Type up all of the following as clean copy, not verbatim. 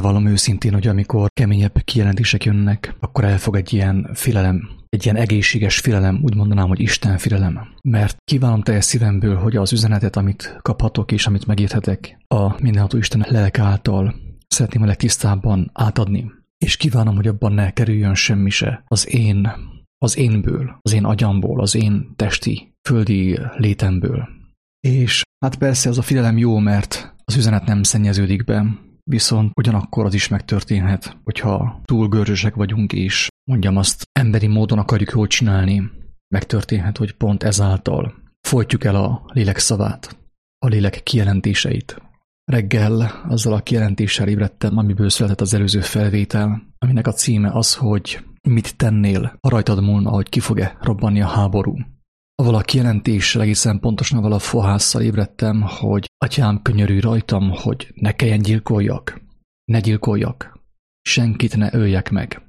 Bevallom őszintén, hogy amikor keményebb kijelentések jönnek, akkor elfog egy ilyen félelem, egy ilyen egészséges félelem, úgy mondanám, hogy Isten félelem. Mert kívánom teljes szívemből, hogy az üzenetet, amit kaphatok és amit megérthetek, a mindenható Isten lelke által szeretném a legtisztábban átadni. És kívánom, hogy abban ne kerüljön semmi se az énből, az én agyamból, az én testi, földi létemből. És hát persze az a félelem jó, mert az üzenet nem szennyeződik be, viszont ugyanakkor az is megtörténhet, hogyha túl görzsösek vagyunk, és mondjam azt, emberi módon akarjuk jól csinálni, megtörténhet, hogy pont ezáltal folytjuk el a lélek szavát, a lélek kijelentéseit. Reggel azzal a kijelentéssel ébredtem, amiből született az előző felvétel, aminek a címe az, hogy mit tennél, ha rajtad múlna, hogy ki fog-e robbanni a háború. Avval a kijelentéssel, egészen pontosan avval a fohásszal ébredtem, hogy Atyám, könyörülj rajtam, hogy ne kelljen gyilkoljak, ne gyilkoljak, senkit ne öljek meg,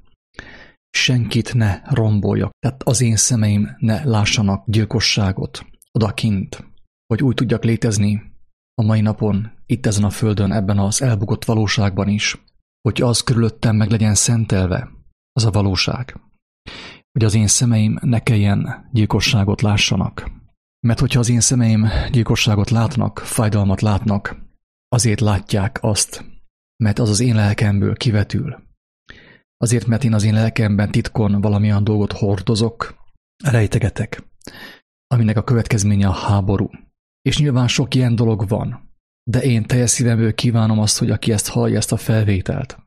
senkit ne romboljak, tehát az én szemeim ne lássanak gyilkosságot odakint, hogy úgy tudjak létezni a mai napon, itt ezen a földön, ebben az elbukott valóságban is, hogy az körülöttem meg legyen szentelve, az a valóság, hogy az én szemeim ne kelljen gyilkosságot lássanak. Mert hogyha az én szemeim gyilkosságot látnak, fájdalmat látnak, azért látják azt, mert az az én lelkemből kivetül. Azért, mert én az én lelkemben titkon valamilyen dolgot hordozok, rejtegetek, aminek a következménye a háború. És nyilván sok ilyen dolog van, de én teljes szívemből kívánom azt, hogy aki ezt hallja, ezt a felvételt,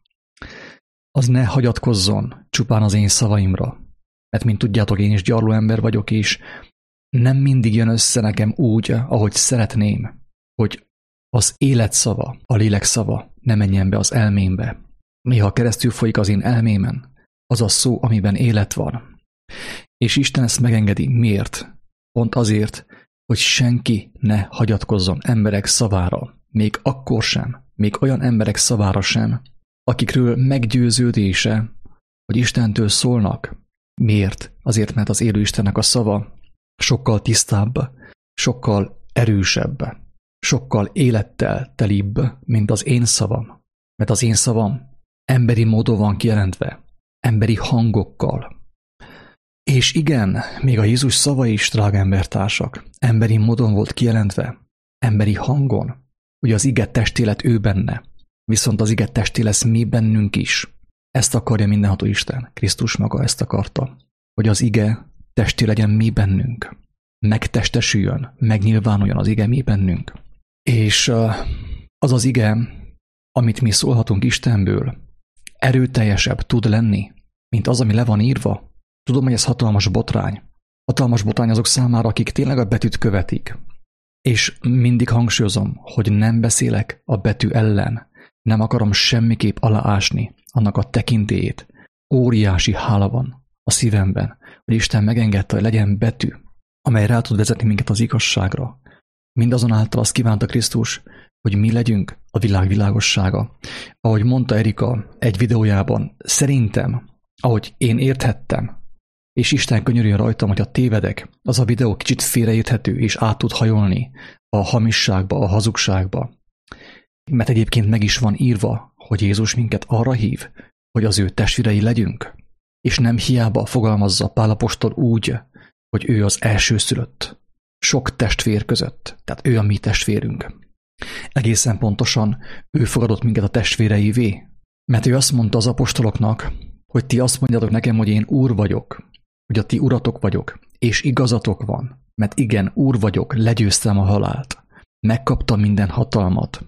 az ne hagyatkozzon csupán az én szavaimra. Mert mint tudjátok, én is gyarló ember vagyok, és nem mindig jön össze nekem úgy, ahogy szeretném, hogy az élet szava, a lélek szava ne menjen be az elmémbe. Néha keresztül folyik az én elmémen az a szó, amiben élet van. És Isten ezt megengedi. Miért? Pont azért, hogy senki ne hagyatkozzon emberek szavára, még akkor sem, még olyan emberek szavára sem, akikről meggyőződése, hogy Istentől szólnak. Miért? Azért, mert az élő Istennek a szava sokkal tisztább, sokkal erősebb, sokkal élettel telibb, mint az én szavam. Mert az én szavam emberi módon van kijelentve, emberi hangokkal. És igen, még a Jézus szava is, drága embertársak, emberi módon volt kijelentve, emberi hangon. Ugye az ige testé lett ő benne, viszont az ige testé lesz mi bennünk is. Ezt akarja mindenható Isten, Krisztus maga ezt akarta, hogy az ige testé legyen mi bennünk, megtestesüljön, megnyilvánuljon az ige mi bennünk. És az az ige, amit mi szólhatunk Istenből, erőteljesebb tud lenni, mint az, ami le van írva. Tudom, hogy ez hatalmas botrány. Hatalmas botrány azok számára, akik tényleg a betűt követik. És mindig hangsúlyozom, hogy nem beszélek a betű ellen. Nem akarom semmiképp aláásni annak a tekintélyét. Óriási hála van a szívemben, hogy Isten megengedte, hogy legyen betű, amely rá tud vezetni minket az igazságra. Mindazonáltal azt kívánta Krisztus, hogy mi legyünk a világ világossága. Ahogy mondta Erika egy videójában, szerintem, ahogy én érthettem, és Isten könyörüljön rajtam, hogyha tévedek, az a videó kicsit félreérthető, és át tud hajolni a hamisságba, a hazugságba. Mert egyébként meg is van írva, hogy Jézus minket arra hív, hogy az ő testvérei legyünk, és nem hiába fogalmazza Pál apostol úgy, hogy ő az elsőszülött. Sok testvér között, tehát ő a mi testvérünk. Egészen pontosan ő fogadott minket a testvéreivé, mert ő azt mondta az apostoloknak, hogy ti azt mondjátok nekem, hogy én úr vagyok, hogy a ti uratok vagyok, és igazatok van, mert igen, úr vagyok, legyőztem a halált, megkaptam minden hatalmat,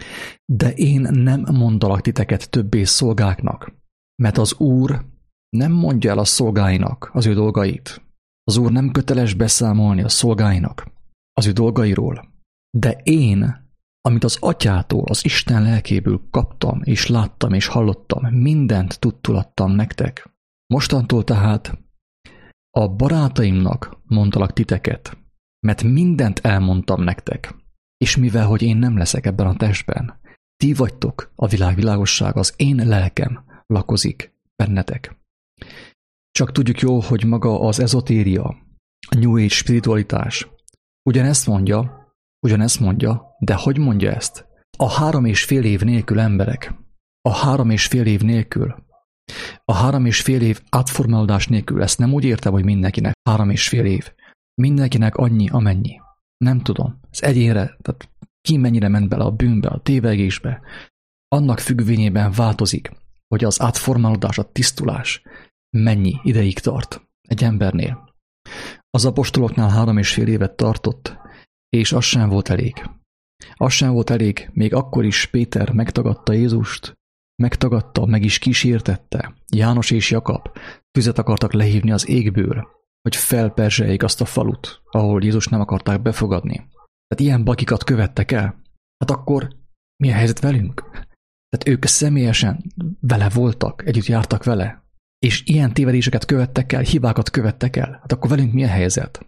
de én nem mondalak titeket többé szolgáknak, mert az úr nem mondja el a szolgáinak az ő dolgait. Az úr nem köteles beszámolni a szolgáinak az ő dolgairól, de én, amit az atyától, az Isten lelkéből kaptam, és láttam, és hallottam, mindent tudtul adtam nektek. Mostantól tehát a barátaimnak mondtalak titeket, mert mindent elmondtam nektek, és mivel, hogy én nem leszek ebben a testben, ti vagytok a világ világossága, az én lelkem lakozik bennetek. Csak tudjuk jól, hogy maga az ezotéria, a New Age spiritualitás ugyanezt mondja, de hogy mondja ezt? A 3,5 év nélkül emberek a 3,5 év nélkül, a 3,5 év átformálódás nélkül, ezt nem úgy értem, hogy mindenkinek 3,5 év. Mindenkinek annyi, amennyi. Nem tudom. Ez egyénre, tehát ki mennyire ment bele a bűnbe, a tévegésbe, annak függvényében változik, hogy az átformálódás, a tisztulás mennyi ideig tart egy embernél. Az apostoloknál 3,5 évet tartott, és az sem volt elég. Az sem volt elég, még akkor is Péter megtagadta Jézust, megtagadta, meg is kísértette. János és Jakab tüzet akartak lehívni az égből, hogy felperzseljék azt a falut, ahol Jézus nem akarták befogadni. Tehát ilyen bakikat követtek el. Hát akkor mi a helyzet velünk? Tehát ők személyesen vele voltak, együtt jártak vele, és ilyen tévedéseket követtek el, hibákat követtek el. Hát akkor velünk mi a helyzet?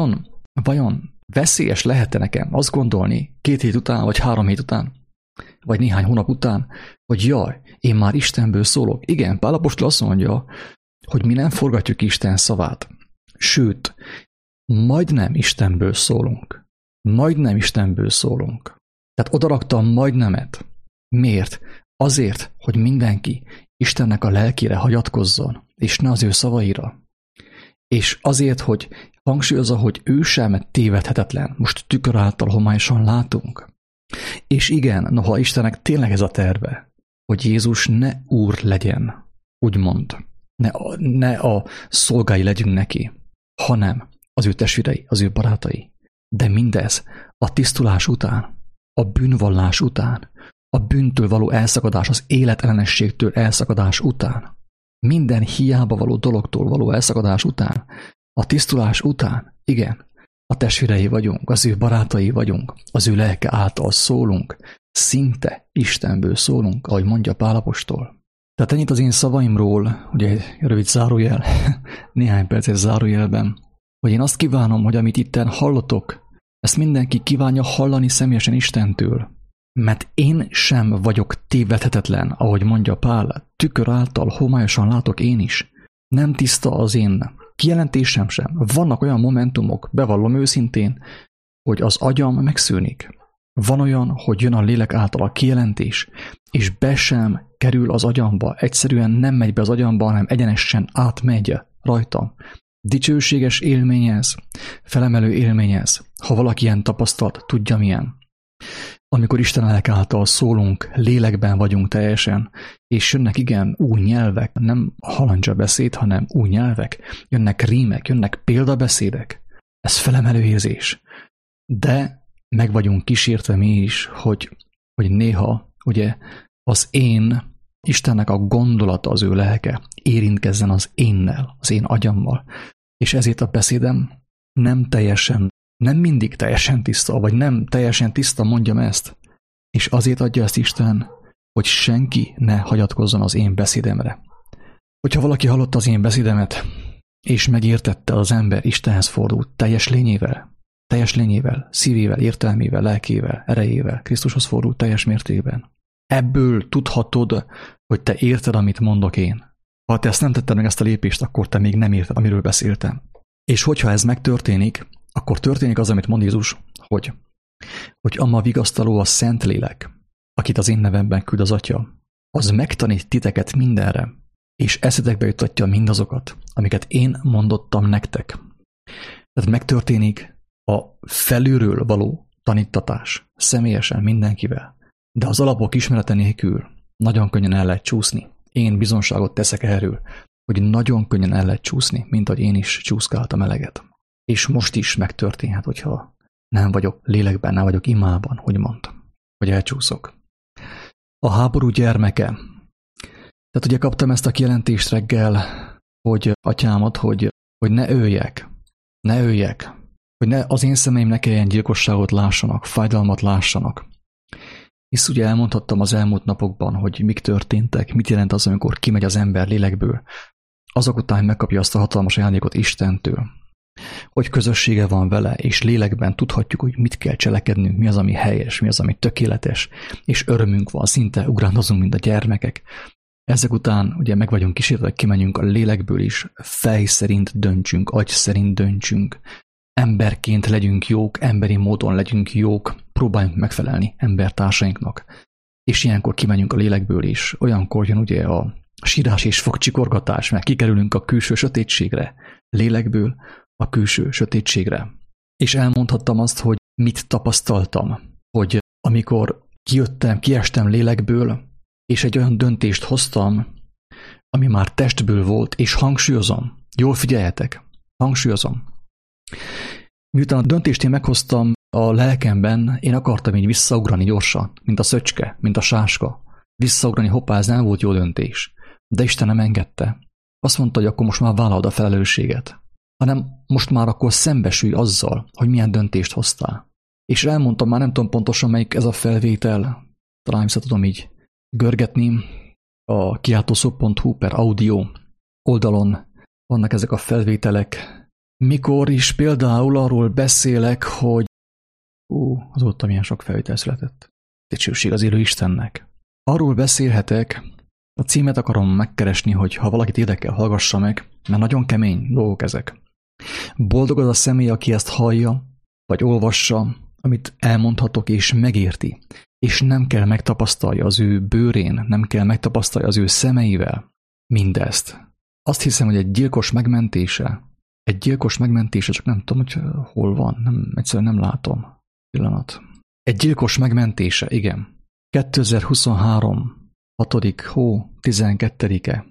Vajon veszélyes lehet-e nekem azt gondolni 2 hét után, vagy 3 hét után, vagy néhány hónap után, hogy jaj, én már Istenből szólok. Igen, Pál apostol azt mondja, hogy mi nem forgatjuk Isten szavát. Sőt, majdnem Istenből szólunk. Majdnem Istenből szólunk. Tehát odaraktam majdnemet. Miért? Azért, hogy mindenki Istennek a lelkére hagyatkozzon, és ne az ő szavaira. És azért, hogy hangsúlyozza, hogy ő sem tévedhetetlen. Most tükör által homályosan látunk. És igen, noha Istennek tényleg ez a terve, hogy Jézus ne úr legyen, úgymond, ne a szolgái legyünk neki, hanem az ő testvérei, az ő barátai. De mindez a tisztulás után, a bűnvallás után, a bűntől való elszakadás, az életellenességtől elszakadás után, minden hiába való dologtól való elszakadás után, a tisztulás után, igen, a testvérei vagyunk, az ő barátai vagyunk, az ő lelke által szólunk, szinte Istenből szólunk, ahogy mondja Pál apostol. Tehát ennyit az én szavaimról, ugye egy rövid zárójel, néhány perces zárójelben, hogy én azt kívánom, hogy amit itten hallotok, ezt mindenki kívánja hallani személyesen Istentől. Mert én sem vagyok tévedhetetlen, ahogy mondja Pál, tükör által homályosan látok én is. Nem tiszta az én kijelentésem sem. Vannak olyan momentumok, bevallom őszintén, hogy az agyam megszűnik. Van olyan, hogy jön a lélek által a kijelentés, és be sem kerül az agyamba. Egyszerűen nem megy be az agyamba, hanem egyenesen átmegy rajtam. Dicsőséges élmény ez, felemelő élmény ez. Ha valaki ilyen tapasztalt, tudja milyen. Amikor Isten lelke által szólunk, lélekben vagyunk teljesen, és jönnek igen új nyelvek, nem halandzsa beszéd, hanem új nyelvek, jönnek rímek, jönnek példabeszédek. Ez felemelő érzés. De meg vagyunk kísértve mi is, hogy néha ugye az én, Istennek a gondolata, az ő lelke érintkezzen az énnel, az én agyammal. És ezért a beszédem nem mindig teljesen tiszta, vagy nem teljesen tiszta, mondjam ezt. És azért adja ezt Isten, hogy senki ne hagyatkozzon az én beszédemre. Hogyha valaki hallotta az én beszédemet, és megértette, az ember Istenhez fordult teljes lényével, szívével, értelmével, lelkével, erejével, Krisztushoz fordult teljes mértékben. Ebből tudhatod, hogy te érted, amit mondok én. Ha te ezt nem tetted meg ezt a lépést, akkor te még nem érted, amiről beszéltem. És hogyha ez megtörténik, akkor történik az, amit mond Jézus, hogy ama vigasztaló a Szentlélek, akit az én nevemben küld az Atya, az megtanít titeket mindenre, és eszetekbe juttatja mindazokat, amiket én mondottam nektek. Tehát megtörténik a felülről való tanítatás, személyesen mindenkivel, de az alapok ismerete nélkül nagyon könnyen el lehet csúszni. Én bizonságot teszek erről, hogy nagyon könnyen el lehet csúszni, mint ahogy én is csúszkáltam eleget. És most is megtörténhet, hogyha nem vagyok lélekben, nem vagyok imában, hogy mondtam, hogy elcsúszok. A háború gyermeke. Tehát ugye kaptam ezt a kijelentést reggel, hogy atyámat, hogy ne öljek, hogy ne az én szemeim ne kelljen gyilkosságot lássanak, fájdalmat lássanak. Hisz ugye elmondhattam az elmúlt napokban, hogy mik történtek, mit jelent az, amikor kimegy az ember lélekből, azok után megkapja azt a hatalmas ajándékot Istentől, hogy közössége van vele, és lélekben tudhatjuk, hogy mit kell cselekednünk, mi az, ami helyes, mi az, ami tökéletes, és örömünk van, szinte ugrándozunk, mint a gyermekek. Ezek után ugye meg vagyunk kísérve, hogy kimenjünk a lélekből is, fej szerint döntsünk, agy szerint döntsünk, emberként legyünk jók, emberi módon legyünk jók, próbáljunk megfelelni embertársainknak. és ilyenkor kimegyünk a lélekből is. Olyankor jön ugye a sírás és fogcsikorgatás, mert kikerülünk a külső sötétségre, lélekből a külső sötétségre. És elmondhattam azt, hogy mit tapasztaltam, hogy amikor kiestem lélekből, és egy olyan döntést hoztam, ami már testből volt, és hangsúlyozom, jól figyeljetek, hangsúlyozom. Miután a döntést én meghoztam a lelkemben, én akartam így visszaugrani gyorsan, mint a szöcske, mint a sáska. Visszaugrani, hoppá, ez nem volt jó döntés. De Isten nem engedte. Azt mondta, hogy akkor most már vállalod a felelősséget. Hanem most már akkor szembesülj azzal, hogy milyen döntést hoztál. És elmondtam, már nem tudom pontosan melyik ez a felvétel, talán vissza tudom így görgetni, a kiáltószó.hu/audio oldalon vannak ezek a felvételek, mikor is például arról beszélek, hogy azóta milyen sok felvétel született. Dicsőség az élő Istennek. Arról beszélhetek, a címet akarom megkeresni, hogy ha valakit érdekel, hallgassa meg, mert nagyon kemény dolgok ezek. Boldog az a személy, aki ezt hallja, vagy olvassa, amit elmondhatok, és megérti. És nem kell megtapasztalja az ő bőrén, nem kell megtapasztalja az ő szemeivel mindezt. Azt hiszem, hogy egy gyilkos megmentése, csak nem tudom, hogy hol van, egyszerűen nem látom. Pillanat. Egy gyilkos megmentése, igen. 2023. 6. hó 12-e,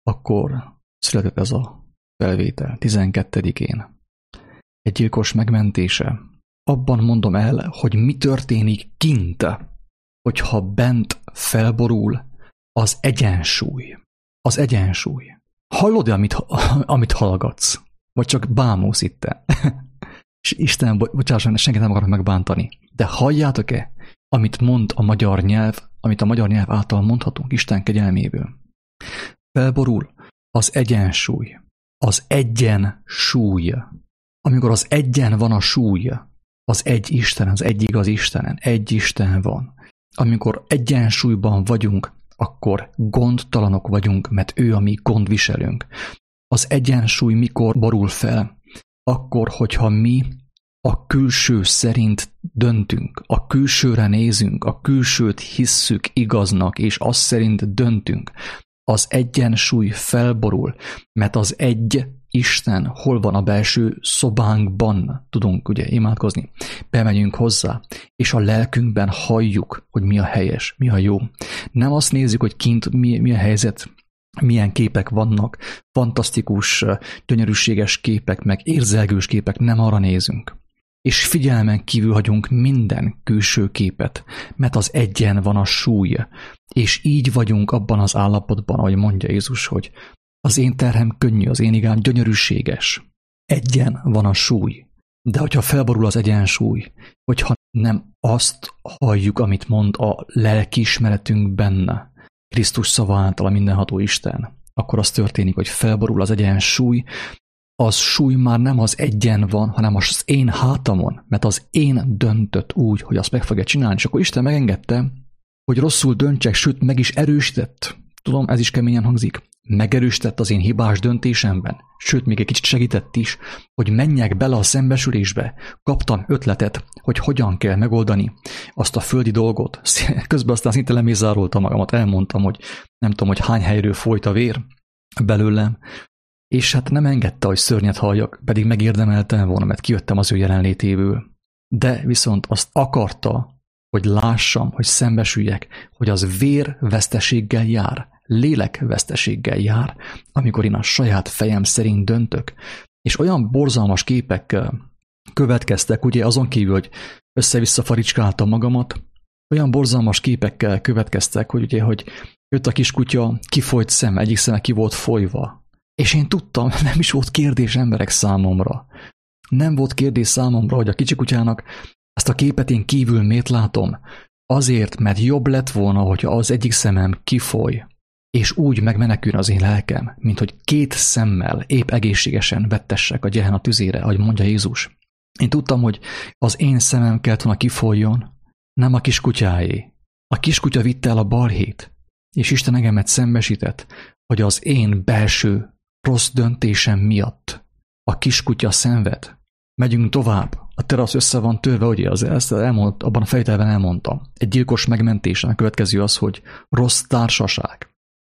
akkor született ez a felvétel, 12-én. Egy gyilkos megmentése. Abban mondom el, hogy mi történik kint, hogyha bent felborul az egyensúly. Az egyensúly. Hallod-e, amit hallgatsz? Vagy csak bámulsz itten? És Isten, bocsásson, senkit nem akarok megbántani. De halljátok-e, amit mond a magyar nyelv, amit a magyar nyelv által mondhatunk Isten kegyelméből? Felborul az egyensúly. Az egyensúly. Amikor az egyen van a súly, az egy Isten, az egy igaz Istenen, egy Isten van. Amikor egyensúlyban vagyunk, akkor gondtalanok vagyunk, mert ő a mi gondviselőnk. Az egyensúly mikor borul fel? Akkor, hogyha mi a külső szerint döntünk, a külsőre nézünk, a külsőt hisszük igaznak, és azt szerint döntünk, az egyensúly felborul, mert az egy Isten hol van a belső szobánkban, tudunk ugye imádkozni, bemegyünk hozzá, és a lelkünkben halljuk, hogy mi a helyes, mi a jó. Nem azt nézzük, hogy kint mi a helyzet, milyen képek vannak, fantasztikus, gyönyörűséges képek, meg érzelgős képek, nem arra nézünk. És figyelmen kívül hagyunk minden külső képet, mert az egyen van a súly, és így vagyunk abban az állapotban, ahogy mondja Jézus, hogy az én terhem könnyű, az én igám gyönyörűséges. Egyen van a súly. De hogyha felborul az egyensúly, hogyha nem azt halljuk, amit mond a lelkiismeretünk benne, Krisztus szava által a mindenható Isten, akkor az történik, hogy felborul az egyensúly, az súly már nem az egyen van, hanem az én hátamon, mert az én döntött úgy, hogy azt meg fogja csinálni, és akkor Isten megengedte, hogy rosszul döntsek, sőt meg is erősített. Tudom, ez is keményen hangzik. Megerősített az én hibás döntésemben, sőt, még egy kicsit segített is, hogy menjek bele a szembesülésbe. Kaptam ötletet, hogy hogyan kell megoldani azt a földi dolgot. Közben aztán szinte lemészároltam magamat, elmondtam, hogy nem tudom, hogy hány helyről folyt a vér belőlem, és hát nem engedte, hogy szörnyet halljak, pedig megérdemeltem volna, mert kijöttem az ő jelenlétéből. De viszont azt akarta, hogy lássam, hogy szembesüljek, hogy az vérveszteséggel jár, lélekveszteséggel jár, amikor én a saját fejem szerint döntök. És olyan borzalmas képek következtek, ugye azon kívül, hogy össze-vissza faricskáltam magamat, olyan borzalmas képekkel következtek, hogy ugye, hogy jött a kiskutya, kifolyt szem, egyik szeme ki volt folyva. És én tudtam, nem is volt kérdés emberek számomra. Nem volt kérdés számomra, hogy a kicsikutyának ezt a képet én kívül miért látom. Azért, mert jobb lett volna, hogyha az egyik szemem kifoly, és úgy megmenekül az én lelkem, mint hogy két szemmel épp egészségesen vettessek a Gehenna tüzére, ahogy mondja Jézus. Én tudtam, hogy az én szemem kellett volna kifolyjon, nem a kiskutyáé. A kiskutya vitte el a balhét, és Isten engemet szembesített, hogy az én belső rossz döntésem miatt a kiskutya szenved. Megyünk tovább. a terasz össze van törve, ugye, ezt abban a felvételben elmondtam. Egy gyilkos megmentésen a következő az, hogy rossz társaság.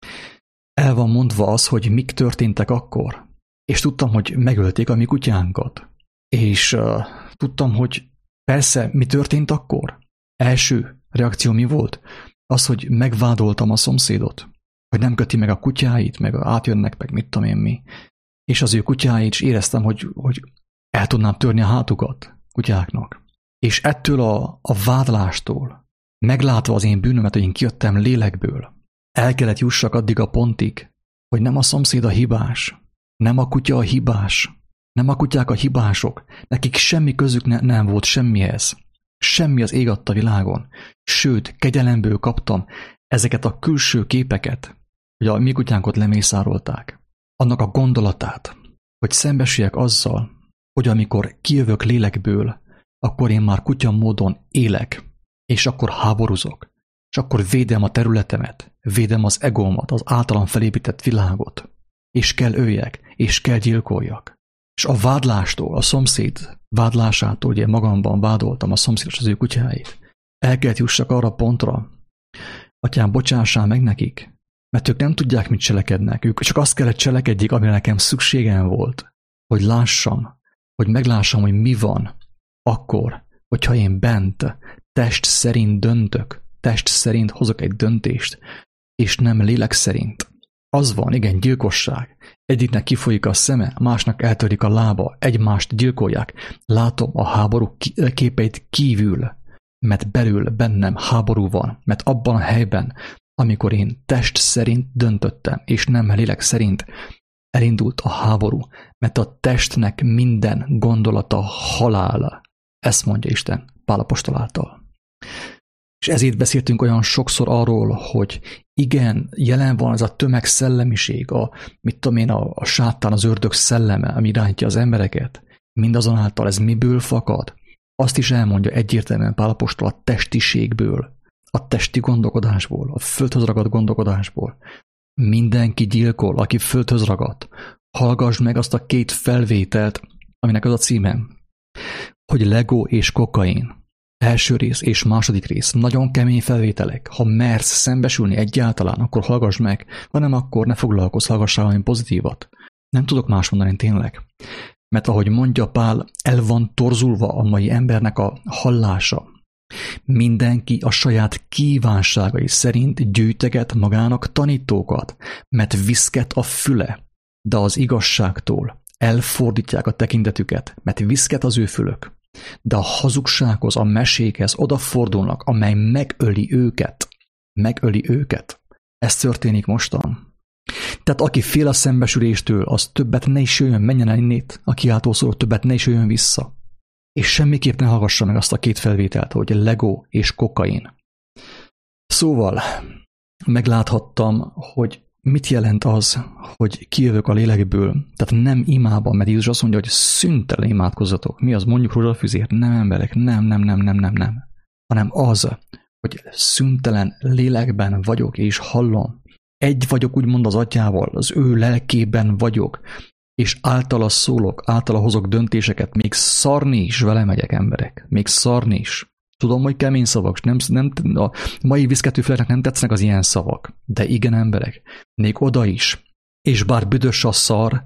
El van mondva az, hogy mik történtek akkor. És tudtam, hogy megölték a mi kutyánkat. És tudtam, hogy persze, mi történt akkor? Első reakció mi volt? Az, hogy megvádoltam a szomszédot, hogy nem köti meg a kutyáit, meg átjönnek, meg mit tudom én mi. És az ő kutyáit, és éreztem, hogy el tudnám törni a hátukat kutyáknak. És ettől a vádlástól, meglátva az én bűnömet, hogy én kijöttem lélekből, el kellett jussak addig a pontig, hogy nem a szomszéd a hibás, nem a kutya a hibás, nem a kutyák a hibások, nekik semmi közük nem volt semmihez. Semmi az ég adta világon. Sőt, kegyelemből kaptam ezeket a külső képeket, hogy a mi kutyánkot lemészárolták. Annak a gondolatát, hogy szembesüljek azzal, hogy amikor kijövök lélekből, akkor én már kutya módon élek, és akkor háborúzok, és akkor védem a területemet, védem az egómat, az általam felépített világot, és kell öljek, és kell gyilkoljak. És a vádlástól, a szomszéd vádlásától, ugye magamban vádoltam a szomszéd és az ő kutyáit, el kellett jussak arra pontra, atyám, bocsássál meg nekik, mert ők nem tudják, mit cselekednek, ők csak azt kellett cselekedjék, amire nekem szükségem volt, hogy lássam, hogy meglássam, hogy mi van akkor, hogyha én bent test szerint döntök, test szerint hozok egy döntést, és nem lélek szerint. Az van, igen, gyilkosság. Egyiknek kifolyik a szeme, másnak eltörik a lába, egymást gyilkolják. Látom a háború képeit kívül, mert belül bennem háború van, mert abban a helyben, amikor én test szerint döntöttem, és nem lélek szerint, elindult a háború, mert a testnek minden gondolata halál. Ezt mondja Isten Pál apostol által. És ezért beszéltünk olyan sokszor arról, hogy igen, jelen van ez a tömegszellemiség, a sátán, az ördög szelleme, ami irányítja az embereket. Mindazonáltal ez miből fakad? Azt is elmondja egyértelműen Pál apostol, a testiségből, a testi gondolkodásból, a földhöz ragadt gondolkodásból. Mindenki gyilkol, aki földhöz ragadt. Hallgass meg azt a 2 felvételt, aminek az a címe, hogy Lego és kokain. Első rész és második rész. Nagyon kemény felvételek. Ha mersz szembesülni egyáltalán, akkor hallgass meg, ha nem, akkor ne foglalkozz, hallgassál valami pozitívat. Nem tudok más mondani tényleg. Mert ahogy mondja Pál, el van torzulva a mai embernek a hallása. Mindenki a saját kívánságai szerint gyűjteget magának tanítókat, mert viszket a füle, de az igazságtól elfordítják a tekintetüket, mert viszket az ő fülök. De a hazugsághoz, a mesékhez odafordulnak, amely megöli őket. Megöli őket. Ez történik mostan. Tehát aki fél a szembesüléstől, az többet ne is jöjjön, menjen el innét, a kiáltó szóló, többet ne is jöjjön vissza. És semmiképp ne hallgassa meg azt a 2 felvételt, hogy Lego és kokain. Szóval megláthattam, hogy mit jelent az, hogy kijövök a lélekből, tehát nem imában, mert Jézus azt mondja, hogy szüntelen imádkozzatok. Mi az? Mondjuk rózsafüzért? Nem, emberek, nem. Hanem az, hogy szüntelen lélekben vagyok és hallom. Egy vagyok úgymond az atyával, az ő lelkében vagyok, és általa szólok, általa hozok döntéseket, még szarni is vele megyek, emberek. Még szarni is. Tudom, hogy kemény szavak, a mai viszketőfüleknek nem tetszenek az ilyen szavak, de igen, emberek, még oda is. És bár büdös a szar,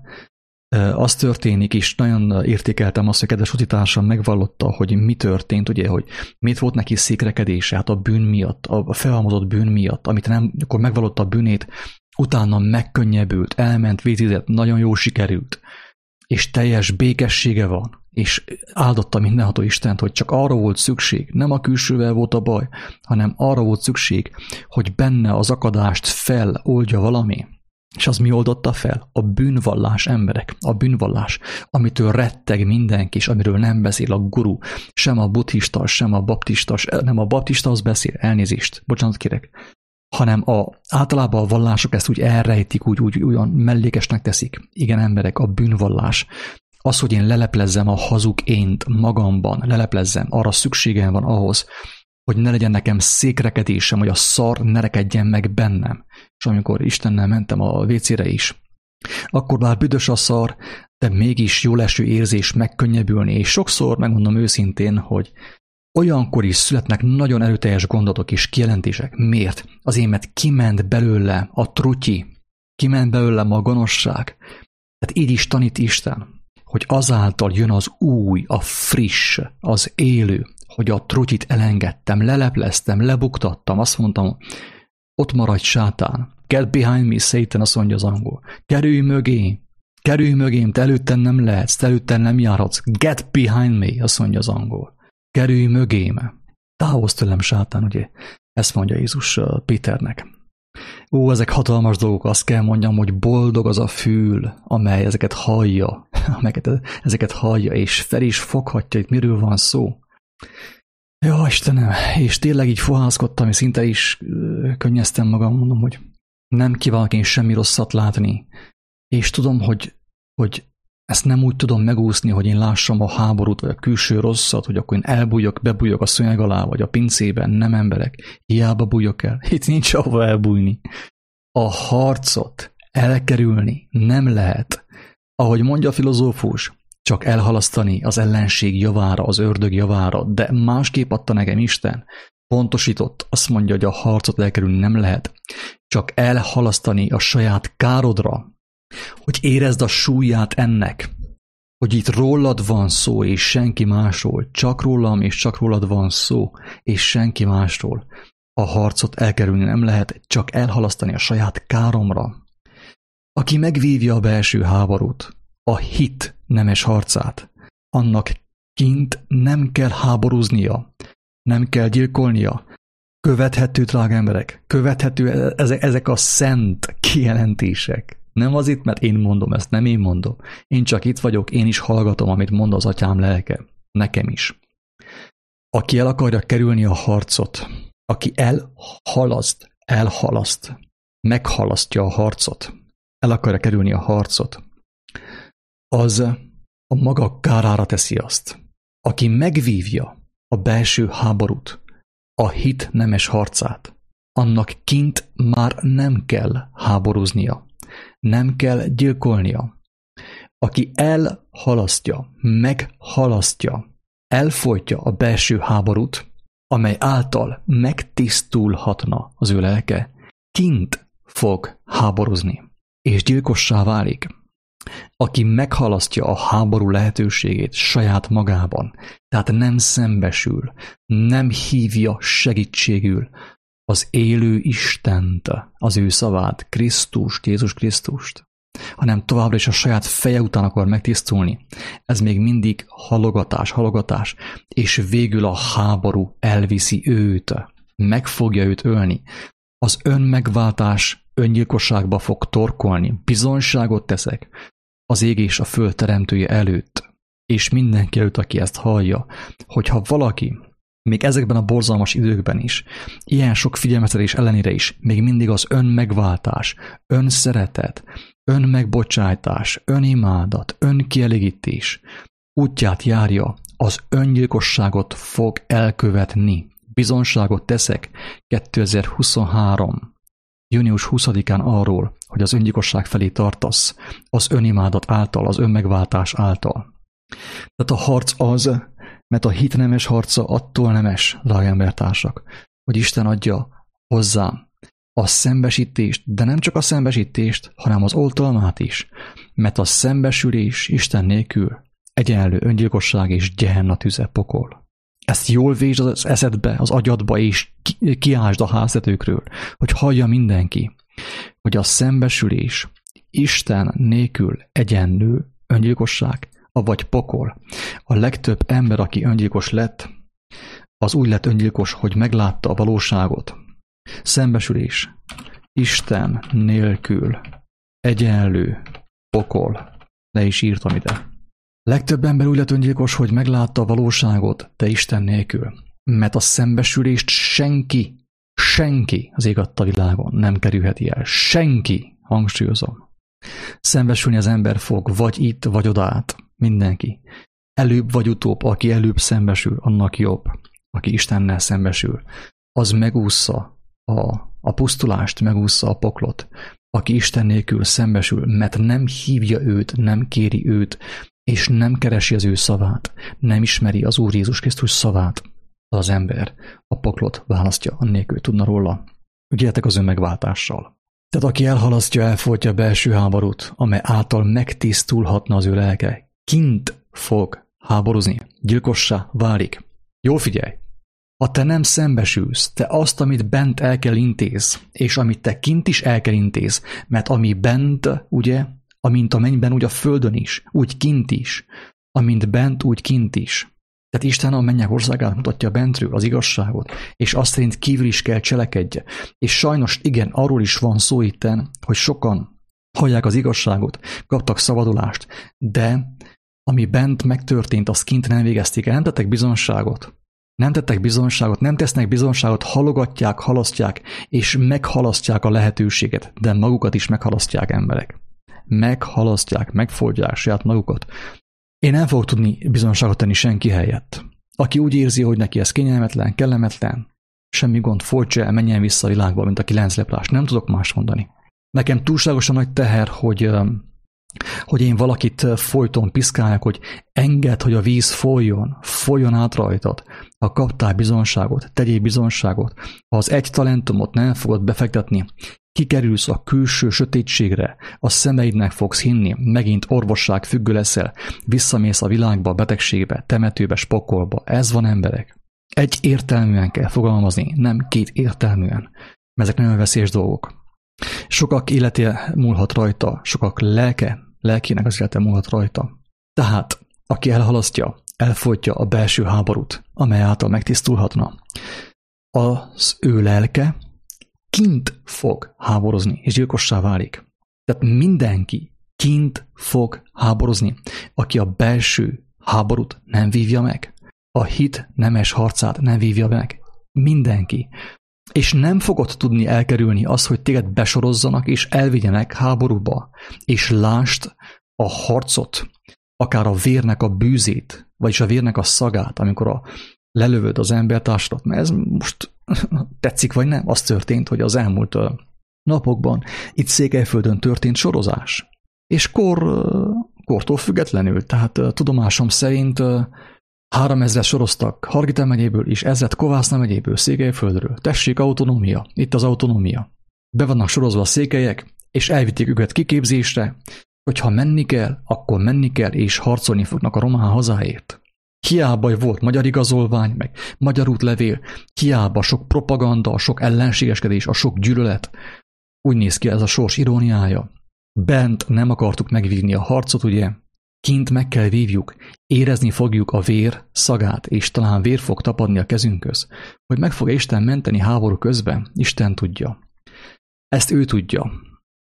az történik, és nagyon értékeltem azt, hogy kedves utitársam megvallotta, hogy mi történt, ugye, hogy miért volt neki székrekedése, hát a bűn miatt, a felhalmozott bűn miatt, amit nem, akkor megvallotta a bűnét, utána megkönnyebbült, elment, védizett, nagyon jól sikerült, és teljes békessége van, és áldotta mindenható Istent, hogy csak arra volt szükség, nem a külsővel volt a baj, hanem arra volt szükség, hogy benne az akadást feloldja valami. És az mi oldotta fel? A bűnvallás, emberek, a bűnvallás, amitől retteg mindenki, és amiről nem beszél a guru, sem a buddhista, sem a baptista, nem a baptista az beszél, elnézést, bocsánat kérek, hanem általában a vallások ezt úgy elrejtik, úgy olyan mellékesnek teszik. Igen, emberek, a bűnvallás. Az, hogy én leleplezzem a hazug ént magamban, leleplezzem, arra szükségem van ahhoz, hogy ne legyen nekem székrekedésem, hogy a szar ne rekedjen meg bennem. És amikor Istennel mentem a WC-re is, akkor bár büdös a szar, de mégis jó leső érzés megkönnyebbülni, és sokszor megmondom őszintén, hogy olyankor is születnek nagyon erőteljes gondolatok és kijelentések. Miért? Azért, mert kiment belőle a trutyi, kiment belőlem a gonoszság. Tehát így is tanít Isten, hogy azáltal jön az új, a friss, az élő, hogy a trutyit elengedtem, lelepleztem, lebuktattam, azt mondtam, ott maradj sátán, get behind me, Satan, azt mondja az angol. Kerülj mögém, te előttem nem lehetsz, te előttem nem járhatsz, get behind me, azt mondja az angol. Kerülj mögém, távozz tőlem sátán, ugye? Ezt mondja Jézus Péternek. Ó, ezek hatalmas dolgok, azt kell mondjam, hogy boldog az a fül, amely ezeket hallja, és fel is foghatja, itt miről van szó. Ja, Istenem, és tényleg így fohászkodtam, és szinte is könnyeztem magam, mondom, hogy nem kívánok én semmi rosszat látni, és tudom, hogy ezt nem úgy tudom megúszni, hogy én lássam a háborút, vagy a külső rosszat, hogy akkor én bebújjak a szőnyeg alá, vagy a pincében, nem emberek. Hiába bújjak el. Itt nincs ahova elbújni. A harcot elkerülni nem lehet. Ahogy mondja a filozófus, csak elhalasztani az ellenség javára, az ördög javára, de másképp adta nekem Isten. Pontosított, azt mondja, hogy a harcot elkerülni nem lehet. Csak elhalasztani a saját károdra, hogy érezd a súlyát ennek, hogy itt rólad van szó, és senki másról, csak rólam, és csak rólad van szó, és senki másról. A harcot elkerülni nem lehet, csak elhalasztani a saját káromra. Aki megvívja a belső háborút, a hit nemes harcát, annak kint nem kell háborúznia, nem kell gyilkolnia. Követhető, drága emberek, követhető ezek a szent kijelentések. Nem az itt, mert én mondom ezt, nem én mondom. Én csak itt vagyok, én is hallgatom, amit mond az atyám lelke. Nekem is. Aki el akarja kerülni a harcot, aki elhalaszt, meghalasztja a harcot, el akarja kerülni a harcot, az a maga kárára teszi azt. Aki megvívja a belső háborút, a hit nemes harcát, annak kint már nem kell háborúznia. Nem kell gyilkolnia. Aki elhalasztja, meghalasztja, elfolytja a belső háborút, amely által megtisztulhatna az ő lelke, kint fog háborúzni, és gyilkossá válik. Aki meghalasztja a háború lehetőségét saját magában, tehát nem szembesül, nem hívja segítségül az élő Istent, az ő szavát, Krisztust, Jézus Krisztust, hanem továbbra is a saját feje után akar megtisztulni. Ez még mindig halogatás, és végül a háború elviszi őt, meg fogja őt ölni. Az önmegváltás öngyilkosságba fog torkolni, bizonyságot teszek az ég és a föld teremtője előtt, és mindenki előtt, aki ezt hallja, hogyha valaki még ezekben a borzalmas időkben is, ilyen sok figyelmeztetés ellenére is, még mindig az önmegváltás, önszeretet, önmegbocsájtás, önimádat, önkielégítés útját járja, az öngyilkosságot fog elkövetni. Bizonságot teszek 2023. június 20-án arról, hogy az öngyilkosság felé tartasz, az önimádat által, az önmegváltás által. Tehát a harc az, mert a hit nemes harca attól nemes, drága embertársak, hogy Isten adja hozzám a szembesítést, de nem csak a szembesítést, hanem az oltalmát is, mert a szembesülés Isten nélkül egyenlő öngyilkosság és Gehenna tüze, pokol. Ezt jól vésd az eszedbe, az agyadba, és kiásd a háztetőkről, hogy hallja mindenki, hogy a szembesülés Isten nélkül egyenlő öngyilkosság, avagy pokol. A legtöbb ember, aki öngyilkos lett, az úgy lett öngyilkos, hogy meglátta a valóságot. Szembesülés Isten nélkül egyenlő pokol. Le is írtam ide. Legtöbb ember úgy lett öngyilkos, hogy meglátta a valóságot, de Isten nélkül. Mert a szembesülést senki az ég adta világon nem kerülheti el. Senki, hangsúlyozom. Szembesülni az ember fog, vagy itt, vagy odát. Mindenki. Előbb vagy utóbb, aki előbb szembesül, annak jobb. Aki Istennel szembesül, az megússza a pusztulást, megússza a poklot. aki Isten nélkül szembesül, mert nem hívja őt, nem kéri őt, és nem keresi az ő szavát, nem ismeri az Úr Jézus Krisztus szavát, az ember a poklot választja, annélkül tudna róla. Ügyeljetek az önmegváltással. Tehát aki elhalasztja, elfolytja a belső háborút, amely által megtisztulhatna az ő lelke, kint fog háborúzni, gyilkossá válik. Jó figyelj! Ha te nem szembesülsz, te azt, amit bent el kell intéz, és amit te kint is el kell intéz, mert ami bent, ugye, amint a mennyben, úgy a földön is, úgy kint is, amint bent, úgy kint is. Tehát Isten a mennyek országát mutatja bentről, az igazságot, és azt szerint kívül is kell cselekedje. És sajnos igen, arról is van szó itten, hogy sokan hallják az igazságot, kaptak szabadulást, de ami bent megtörtént, azt kint nem végezték el, nem tettek bizonságot. Nem tettek bizonságot, nem tesznek bizonságot, halogatják, halasztják, és meghalasztják a lehetőséget, de magukat is meghalasztják emberek. Meghalasztják, megfoldják saját magukat. Én nem fogok tudni bizonságot tenni senki helyett. Aki úgy érzi, hogy neki ez kényelmetlen, kellemetlen, semmi gond, folytsa el, menjen vissza a világba, mint a 9 leprás. Nem tudok más mondani. Nekem túlságosan nagy teher, hogy én valakit folyton piszkáljak, hogy engedd, hogy a víz folyjon át rajtad. Ha kaptál bizonságot, tegyél bizonságot. Ha az egy talentumot nem fogod befektetni, kikerülsz a külső sötétségre, a szemeidnek fogsz hinni, megint orvosság függő leszel, visszamész a világba, a betegségbe, temetőbe, spokolba. Ez van, emberek. Egy értelműen kell fogalmazni, nem két értelműen, mert ezek nem veszélyes dolgok. Sokak élete múlhat rajta, sokak lelkének az élete múlhat rajta. Tehát, aki elhalasztja, elfolytja a belső háborút, amely által megtisztulhatna, az ő lelke kint fog háborozni, és gyilkossá válik. Tehát mindenki kint fog háborozni, aki a belső háborút nem vívja meg, a hit nemes harcát nem vívja meg. Mindenki. És nem fogod tudni elkerülni azt, hogy téged besorozzanak és elvigyenek háborúba, és lásd a harcot, akár a vérnek a bűzét, vagyis a vérnek a szagát, amikor lelövöd az embertársadat, mert ez most tetszik vagy nem, az történt, hogy az elmúlt napokban itt Székelyföldön történt sorozás. És kortól függetlenül, tehát tudomásom szerint 3000 soroztak Hargita megyéből és 1000 Kovászna megyéből, Székelyföldről. Tessék, autonómia, itt az autonómia. Be vannak sorozva a székelyek, és elvitték őket kiképzésre, hogyha menni kell, akkor menni kell, és harcolni fognak a román hazáért. Hiába volt magyar igazolvány, meg magyar útlevél, hiába sok propaganda, sok ellenségeskedés, a sok gyűlölet. Úgy néz ki ez a sors iróniája. Bent nem akartuk megvívni a harcot, ugye? Kint meg kell vívjuk, érezni fogjuk a vér szagát, és talán vér fog tapadni a kezünkhöz. Hogy meg fog Isten menteni háború közben, Isten tudja. Ezt ő tudja.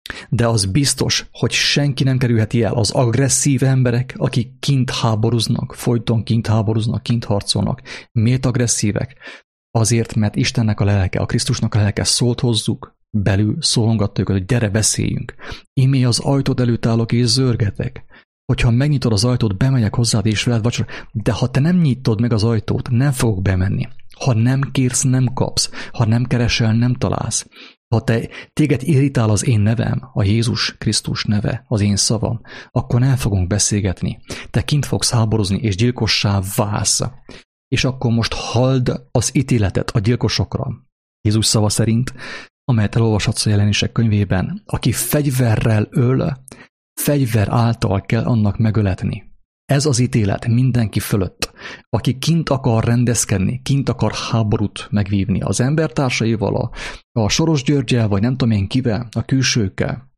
De az biztos, hogy senki nem kerülheti el az agresszív emberek, akik kint háborúznak, folyton kint háborúznak, kint harcolnak. Miért agresszívek? Azért, mert Istennek a lelke, a Krisztusnak a lelke szólt hozzuk, belül szólongatta őket, hogy gyere, beszéljünk. Imé az ajtód előtt állok és zörgetek. Hogyha megnyitod az ajtót, bemegyek hozzád és veled vacsora, de ha te nem nyitod meg az ajtót, nem fogok bemenni. Ha nem kérsz, nem kapsz. Ha nem keresel, nem találsz. Ha téged irritál az én nevem, a Jézus Krisztus neve, az én szavam, akkor nem fogunk beszélgetni. Te kint fogsz háborozni, és gyilkossá válsz. És akkor most halld az ítéletet a gyilkosokra. Jézus szava szerint, amelyet elolvashatsz a Jelenések könyvében, aki fegyverrel öl, fegyver által kell annak megöletni. Ez az ítélet mindenki fölött, aki kint akar rendezkedni, kint akar háborút megvívni az embertársaival, a Soros Györgyel, vagy nem tudom én kivel, a külsőkkel,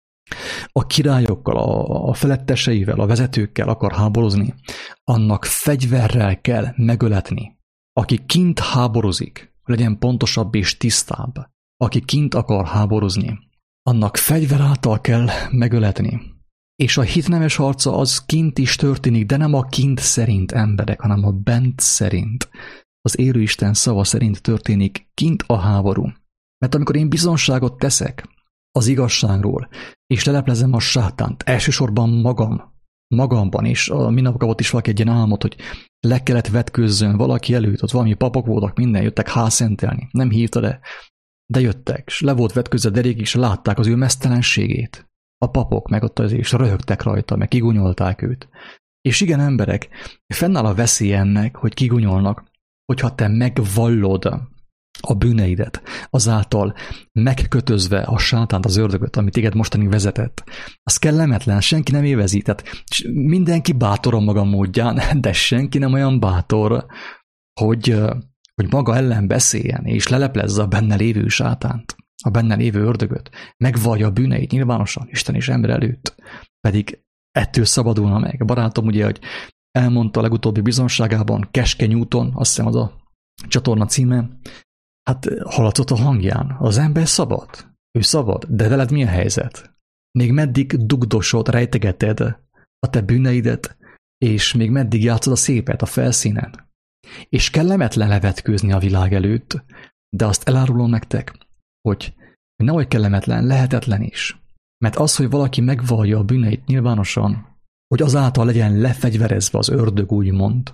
a királyokkal, a feletteseivel, a vezetőkkel akar háborozni, annak fegyverrel kell megöletni. Aki kint háborozik, legyen pontosabb és tisztább, aki kint akar háborozni, annak fegyver által kell megöletni. És a hitnemes harca az kint is történik, de nem a kint szerint emberek, hanem a bent szerint. Az élő Isten szava szerint történik kint a háború. Mert amikor én bizonságot teszek az igazságról, és leleplezem a sátánt, elsősorban magamban, és a minap kapott is valaki egy ilyen álmot, hogy le kellett vetkőzzön valaki előtt, ott valami papok voltak, minden jöttek házszentelni, nem hívta le. De jöttek, és le volt vetközve a derékig, és látták az ő meztelenségét. A papok meg ott azért is röhögtek rajta, meg kigunyolták őt. És igen, emberek, fennáll a veszély ennek, hogy kigunyolnak, hogyha te megvallod a bűneidet, azáltal megkötözve a sátánt, az ördögöt, amit téged mostanig vezetett. Az kellemetlen, senki nem élvezi, tehát mindenki bátor a maga módján, de senki nem olyan bátor, hogy maga ellen beszéljen, és leleplezze a benne lévő sátánt, a benne lévő ördögöt, megvallja a bűneit nyilvánosan, Isten és ember előtt, pedig ettől szabadulna meg. A barátom ugye, hogy elmondta a legutóbbi bizonságában, Keskeny úton, azt hiszem az a csatorna címe, hát hallatszott a hangján, az ember szabad, ő szabad, de veled mi a helyzet? Még meddig dugdosod, rejtegeted a te bűneidet, és még meddig játszod a szépet a felszínen? És kellemetlen levetkőzni a világ előtt, de azt elárulom nektek, hogy nehogy kellemetlen, lehetetlen is. Mert az, hogy valaki megvallja a bűneit nyilvánosan, hogy azáltal legyen lefegyverezve az ördög, úgymond,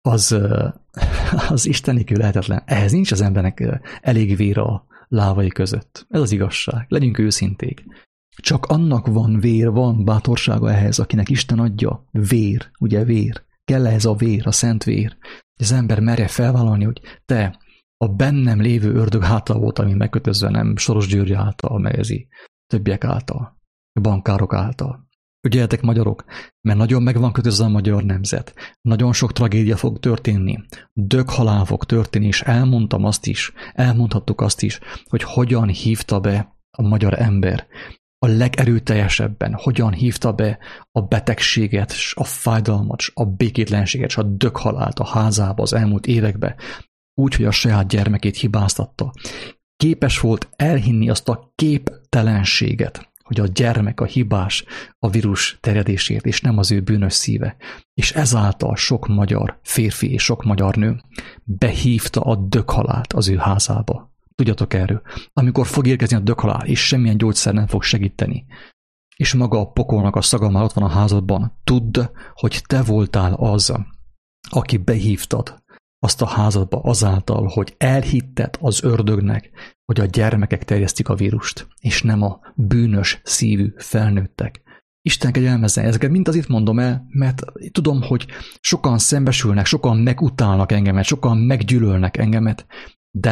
az istenikő lehetetlen. Ehhez nincs az embernek elég vér a lábai között. Ez az igazság. Legyünk őszinték. Csak annak van bátorsága ehhez, akinek Isten adja. Vér, ugye vér. Kell ehhez a vér, a szent vér. Az ember merje felvállalni, hogy te a bennem lévő ördög által volt, ami megkötözve, nem Soros György által, melyezi többiek által, bankárok által. Ügyeljetek, magyarok, mert nagyon meg van kötözve a magyar nemzet. Nagyon sok tragédia fog történni. Döghalál fog történni, és elmondhattuk azt is, hogy hogyan hívta be a magyar ember a legerőteljesebben, hogyan hívta be a betegséget, a fájdalmat, a békétlenséget, a döghalált a házába az elmúlt években, úgy, hogy a saját gyermekét hibáztatta. Képes volt elhinni azt a képtelenséget, hogy a gyermek a hibás a vírus terjedésért, és nem az ő bűnös szíve. És ezáltal sok magyar férfi és sok magyar nő behívta a döghalált az ő házába. Tudjatok erről. Amikor fog érkezni a döghalál, és semmilyen gyógyszer nem fog segíteni, és maga a pokolnak a szaga már ott van a házadban, tudd, hogy te voltál az, aki behívtad azt a házadba azáltal, hogy elhitted az ördögnek, hogy a gyermekek terjesztik a vírust, és nem a bűnös szívű felnőttek. Isten kegyelmezze ezeket, mind azért mondom el, mert tudom, hogy sokan szembesülnek, sokan megutálnak engemet, sokan meggyűlölnek engemet, de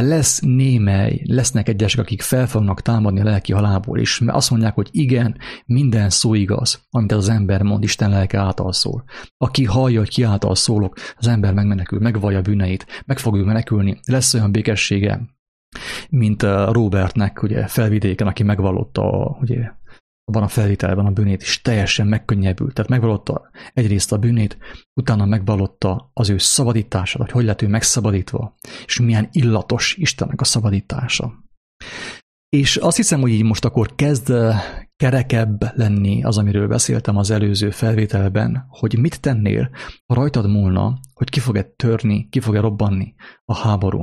lesznek egyesek, akik fel fognak támadni a lelki halálból, és azt mondják, hogy igen, minden szó igaz, amit az ember mond, Isten lelke által szól. Aki hallja, hogy ki által szólok, az ember megmenekül, megvallja bűneit, meg fog ő menekülni, lesz olyan békessége, mint Robertnek ugye, felvidéken, aki megvallotta ugye, abban a felvételben a bűnét, és teljesen megkönnyebbült. Tehát megvallotta egyrészt a bűnét, utána megvallotta az ő szabadítását, hogy lett ő megszabadítva, és milyen illatos Istennek a szabadítása. És azt hiszem, hogy így most akkor kezd kerekebb lenni az, amiről beszéltem az előző felvételben, hogy mit tennél, ha rajtad múlna, hogy ki fog-e törni, ki fog-e robbanni a háború.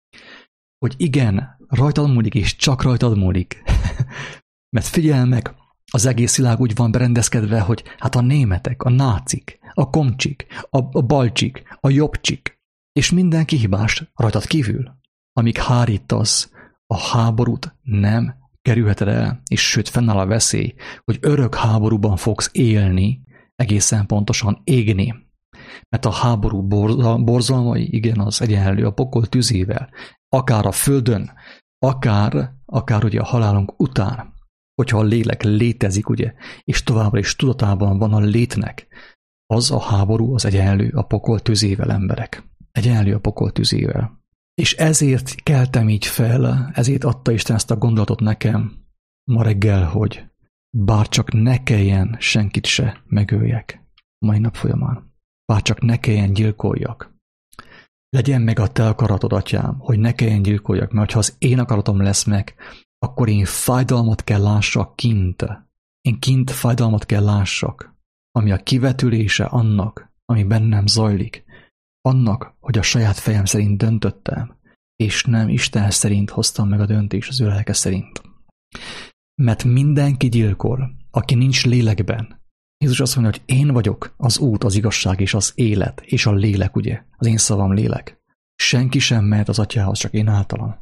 Hogy igen, rajtad múlik, és csak rajtad múlik. Mert figyelj meg, az egész világ úgy van berendezkedve, hogy hát a németek, a nácik, a komcsik, a balcsik, a jobbcsik, és mindenki hibás rajtad kívül. Amíg hárítasz, a háborút nem kerülheted el, és sőt fennáll a veszély, hogy örök háborúban fogsz élni, egészen pontosan égni. Mert a háború borzalmai, igen, az egyenlő a pokol tüzével, akár a földön, akár ugye a halálunk után, hogyha a lélek létezik, ugye, és továbbra is tudatában van a létnek, az a háború az egyenlő a pokol tüzével, emberek. Egyenlő a pokol tüzével. És ezért keltem így fel, ezért adta Isten ezt a gondolatot nekem ma reggel, hogy bár csak ne kelljen senkit se megöljek a mai nap folyamán. Bár csak ne kelljen gyilkoljak. Legyen meg a te akaratod, atyám, hogy ne kelljen gyilkoljak, mert ha az én akaratom lesz meg, akkor én fájdalmat kell lássak kint. Én kint fájdalmat kell lássak, ami a kivetülése annak, ami bennem zajlik. Annak, hogy a saját fejem szerint döntöttem, és nem Isten szerint hoztam meg a döntést az ő lelke szerint. Mert mindenki gyilkol, aki nincs lélekben. Jézus azt mondja, hogy én vagyok az út, az igazság és az élet, és a lélek, ugye, az én szavam lélek. Senki sem mehet az atyához, csak én általam.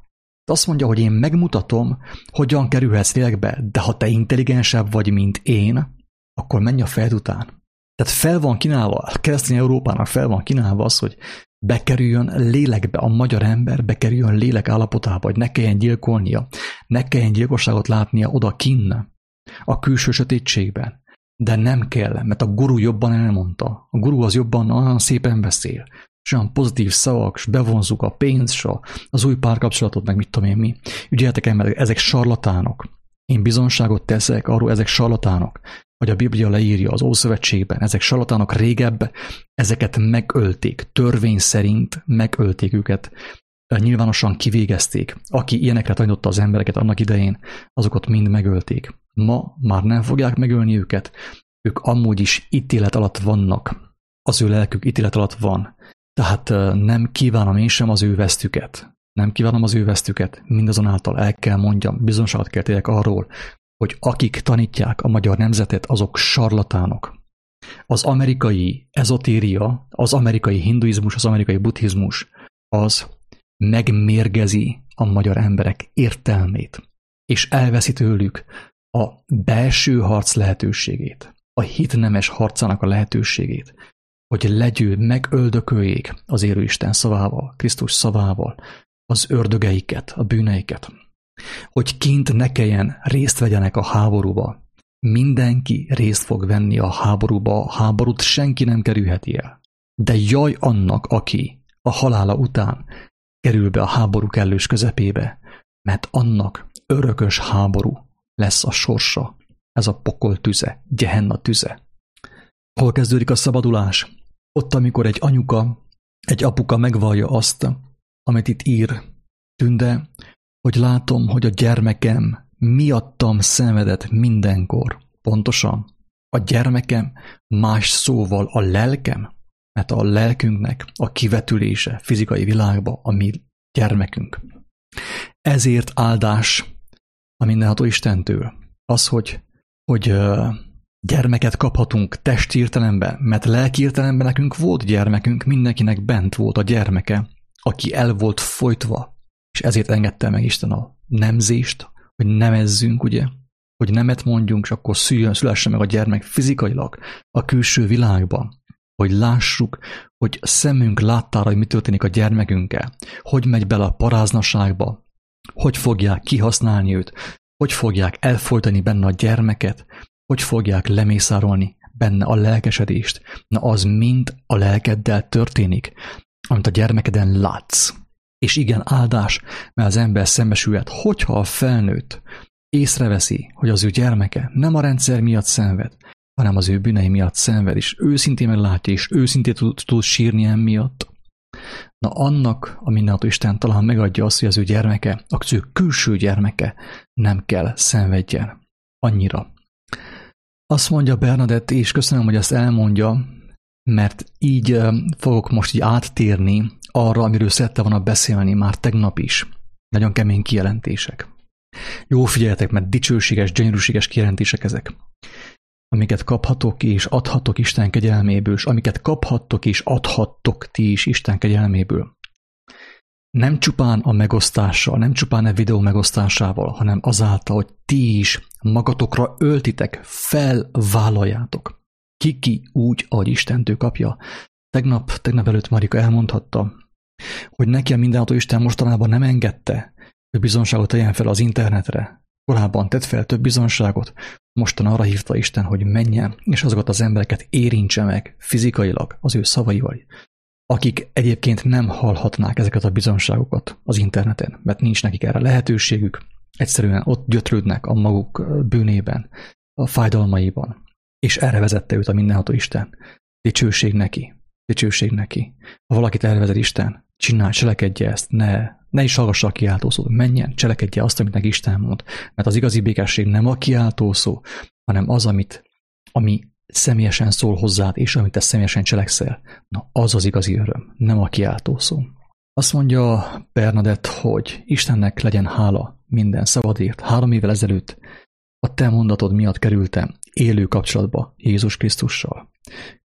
Azt mondja, hogy én megmutatom, hogyan kerülhetsz lélekbe, de ha te intelligensebb vagy, mint én, akkor menj a fejed után. Tehát fel van kínálva, a keresztény Európának fel van kínálva az, hogy bekerüljön lélekbe, a magyar ember bekerüljön lélek állapotába, hogy ne kelljen gyilkolnia, ne kelljen gyilkosságot látnia oda kinn, a külső sötétségben. De nem kell, mert a guru jobban elmondta. A guru az jobban olyan szépen beszél, és olyan pozitív szavak, és bevonzuk a pénzt, az új párkapcsolatot, meg mit tudom én mi. Ügyeljetek el, mert ezek sarlatánok. Én bizonságot teszek arról, ezek sarlatánok, hogy a Biblia leírja az Ószövetségben. Ezek sarlatánok régebb, ezeket megölték. Törvény szerint megölték őket. Nyilvánosan kivégezték. Aki ilyenekre tanította az embereket annak idején, azokat mind megölték. Ma már nem fogják megölni őket. Ők amúgy is ítélet alatt vannak. Az ő lelkük ítélet alatt van. Tehát nem kívánom én sem az ő vesztüket. Nem kívánom az ő vesztüket. Mindazonáltal el kell mondjam, bizonságot kell tegyek arról, hogy akik tanítják a magyar nemzetet, azok sarlatánok. Az amerikai ezotéria, az amerikai hinduizmus, az amerikai buddhizmus az megmérgezi a magyar emberek értelmét, és elveszi tőlük a belső harc lehetőségét, a hitnemes harcának a lehetőségét, hogy megöldököljék az élő Isten szavával, Krisztus szavával az ördögeiket, a bűneiket, hogy kint ne kelljen részt vegyenek a háborúba. Mindenki részt fog venni a háborúba, a háborút senki nem kerülheti el. De jaj annak, aki a halála után kerül be a háború kellős közepébe, mert annak örökös háború lesz a sorsa. Ez a pokol tüze, Gehenna tüze. Hol kezdődik a szabadulás? Ott, amikor egy anyuka, egy apuka megvallja azt, amit itt ír Tünde, hogy látom, hogy a gyermekem miattam szenvedett mindenkor. Pontosan. A gyermekem, más szóval a lelkem, mert a lelkünknek a kivetülése fizikai világba a mi gyermekünk. Ezért áldás a mindenható Istentől. Az, hogy gyermeket kaphatunk testi értelemben, mert lelki értelemben nekünk volt gyermekünk, mindenkinek bent volt a gyermeke, aki el volt folytva, és ezért engedte meg Isten a nemzést, hogy nemezzünk, ugye, hogy nemet mondjunk, és akkor szülesse meg a gyermek fizikailag a külső világban, hogy lássuk, hogy szemünk láttára, hogy mi történik a gyermekünkkel, hogy megy bele a paráznaságba, hogy fogják kihasználni őt, hogy fogják elfolytani benne a gyermeket, hogy fogják lemészárolni benne a lelkesedést. Na az mind a lelkeddel történik, amit a gyermekeden látsz. És igen, áldás, mert az ember szembesülhet, hogyha a felnőtt észreveszi, hogy az ő gyermeke nem a rendszer miatt szenved, hanem az ő bűnei miatt szenved, és őszintén meglátja, és őszintén tud sírni emiatt. Na annak a mindenható Isten talán megadja azt, hogy az ő gyermeke, az ő külső gyermeke nem kell szenvedjen. Annyira. Azt mondja Bernadett, és köszönöm, hogy ezt elmondja, mert így fogok most így áttérni arra, amiről szerette volna beszélni már tegnap is. Nagyon kemény kijelentések. Jó, figyeljetek, mert dicsőséges, gyönyörűséges kijelentések ezek. Amiket kaphatok és adhatok Isten kegyelméből, és amiket kaphattok és adhattok ti is Isten kegyelméből. Nem csupán a megosztással, nem csupán a videó megosztásával, hanem azáltal, hogy ti is magatokra öltitek, felvállaljátok. Ki úgy, ahogy Istentől kapja. Tegnap előtt Marika elmondhatta, hogy neki a mindenható Isten mostanában nem engedte, hogy bizonságot tegyen fel az internetre. Korábban tett fel több bizonságot, mostan arra hívta Isten, hogy menjen, és azokat az embereket érintse meg fizikailag az ő szavaival, akik egyébként nem hallhatnák ezeket a bizonságokat az interneten, mert nincs nekik erre lehetőségük, egyszerűen ott gyötrődnek a maguk bűnében, a fájdalmaiban, és erre vezette őt a mindenható Isten. Dicsőség neki, dicsőség neki. Ha valakit elvezet Isten, cselekedje ezt, ne is hallgassa a kiáltószót, menjen, cselekedje azt, amit neki Isten mond, mert az igazi békesség nem a kiáltószó, hanem az, ami személyesen szól hozzád, és amit te személyesen cselekszel. Na, az az igazi öröm, nem a kiáltószó. Azt mondja Bernadett, hogy Istennek legyen hála minden szavadért. 3 évvel ezelőtt a te mondatod miatt kerültem élő kapcsolatba Jézus Krisztussal.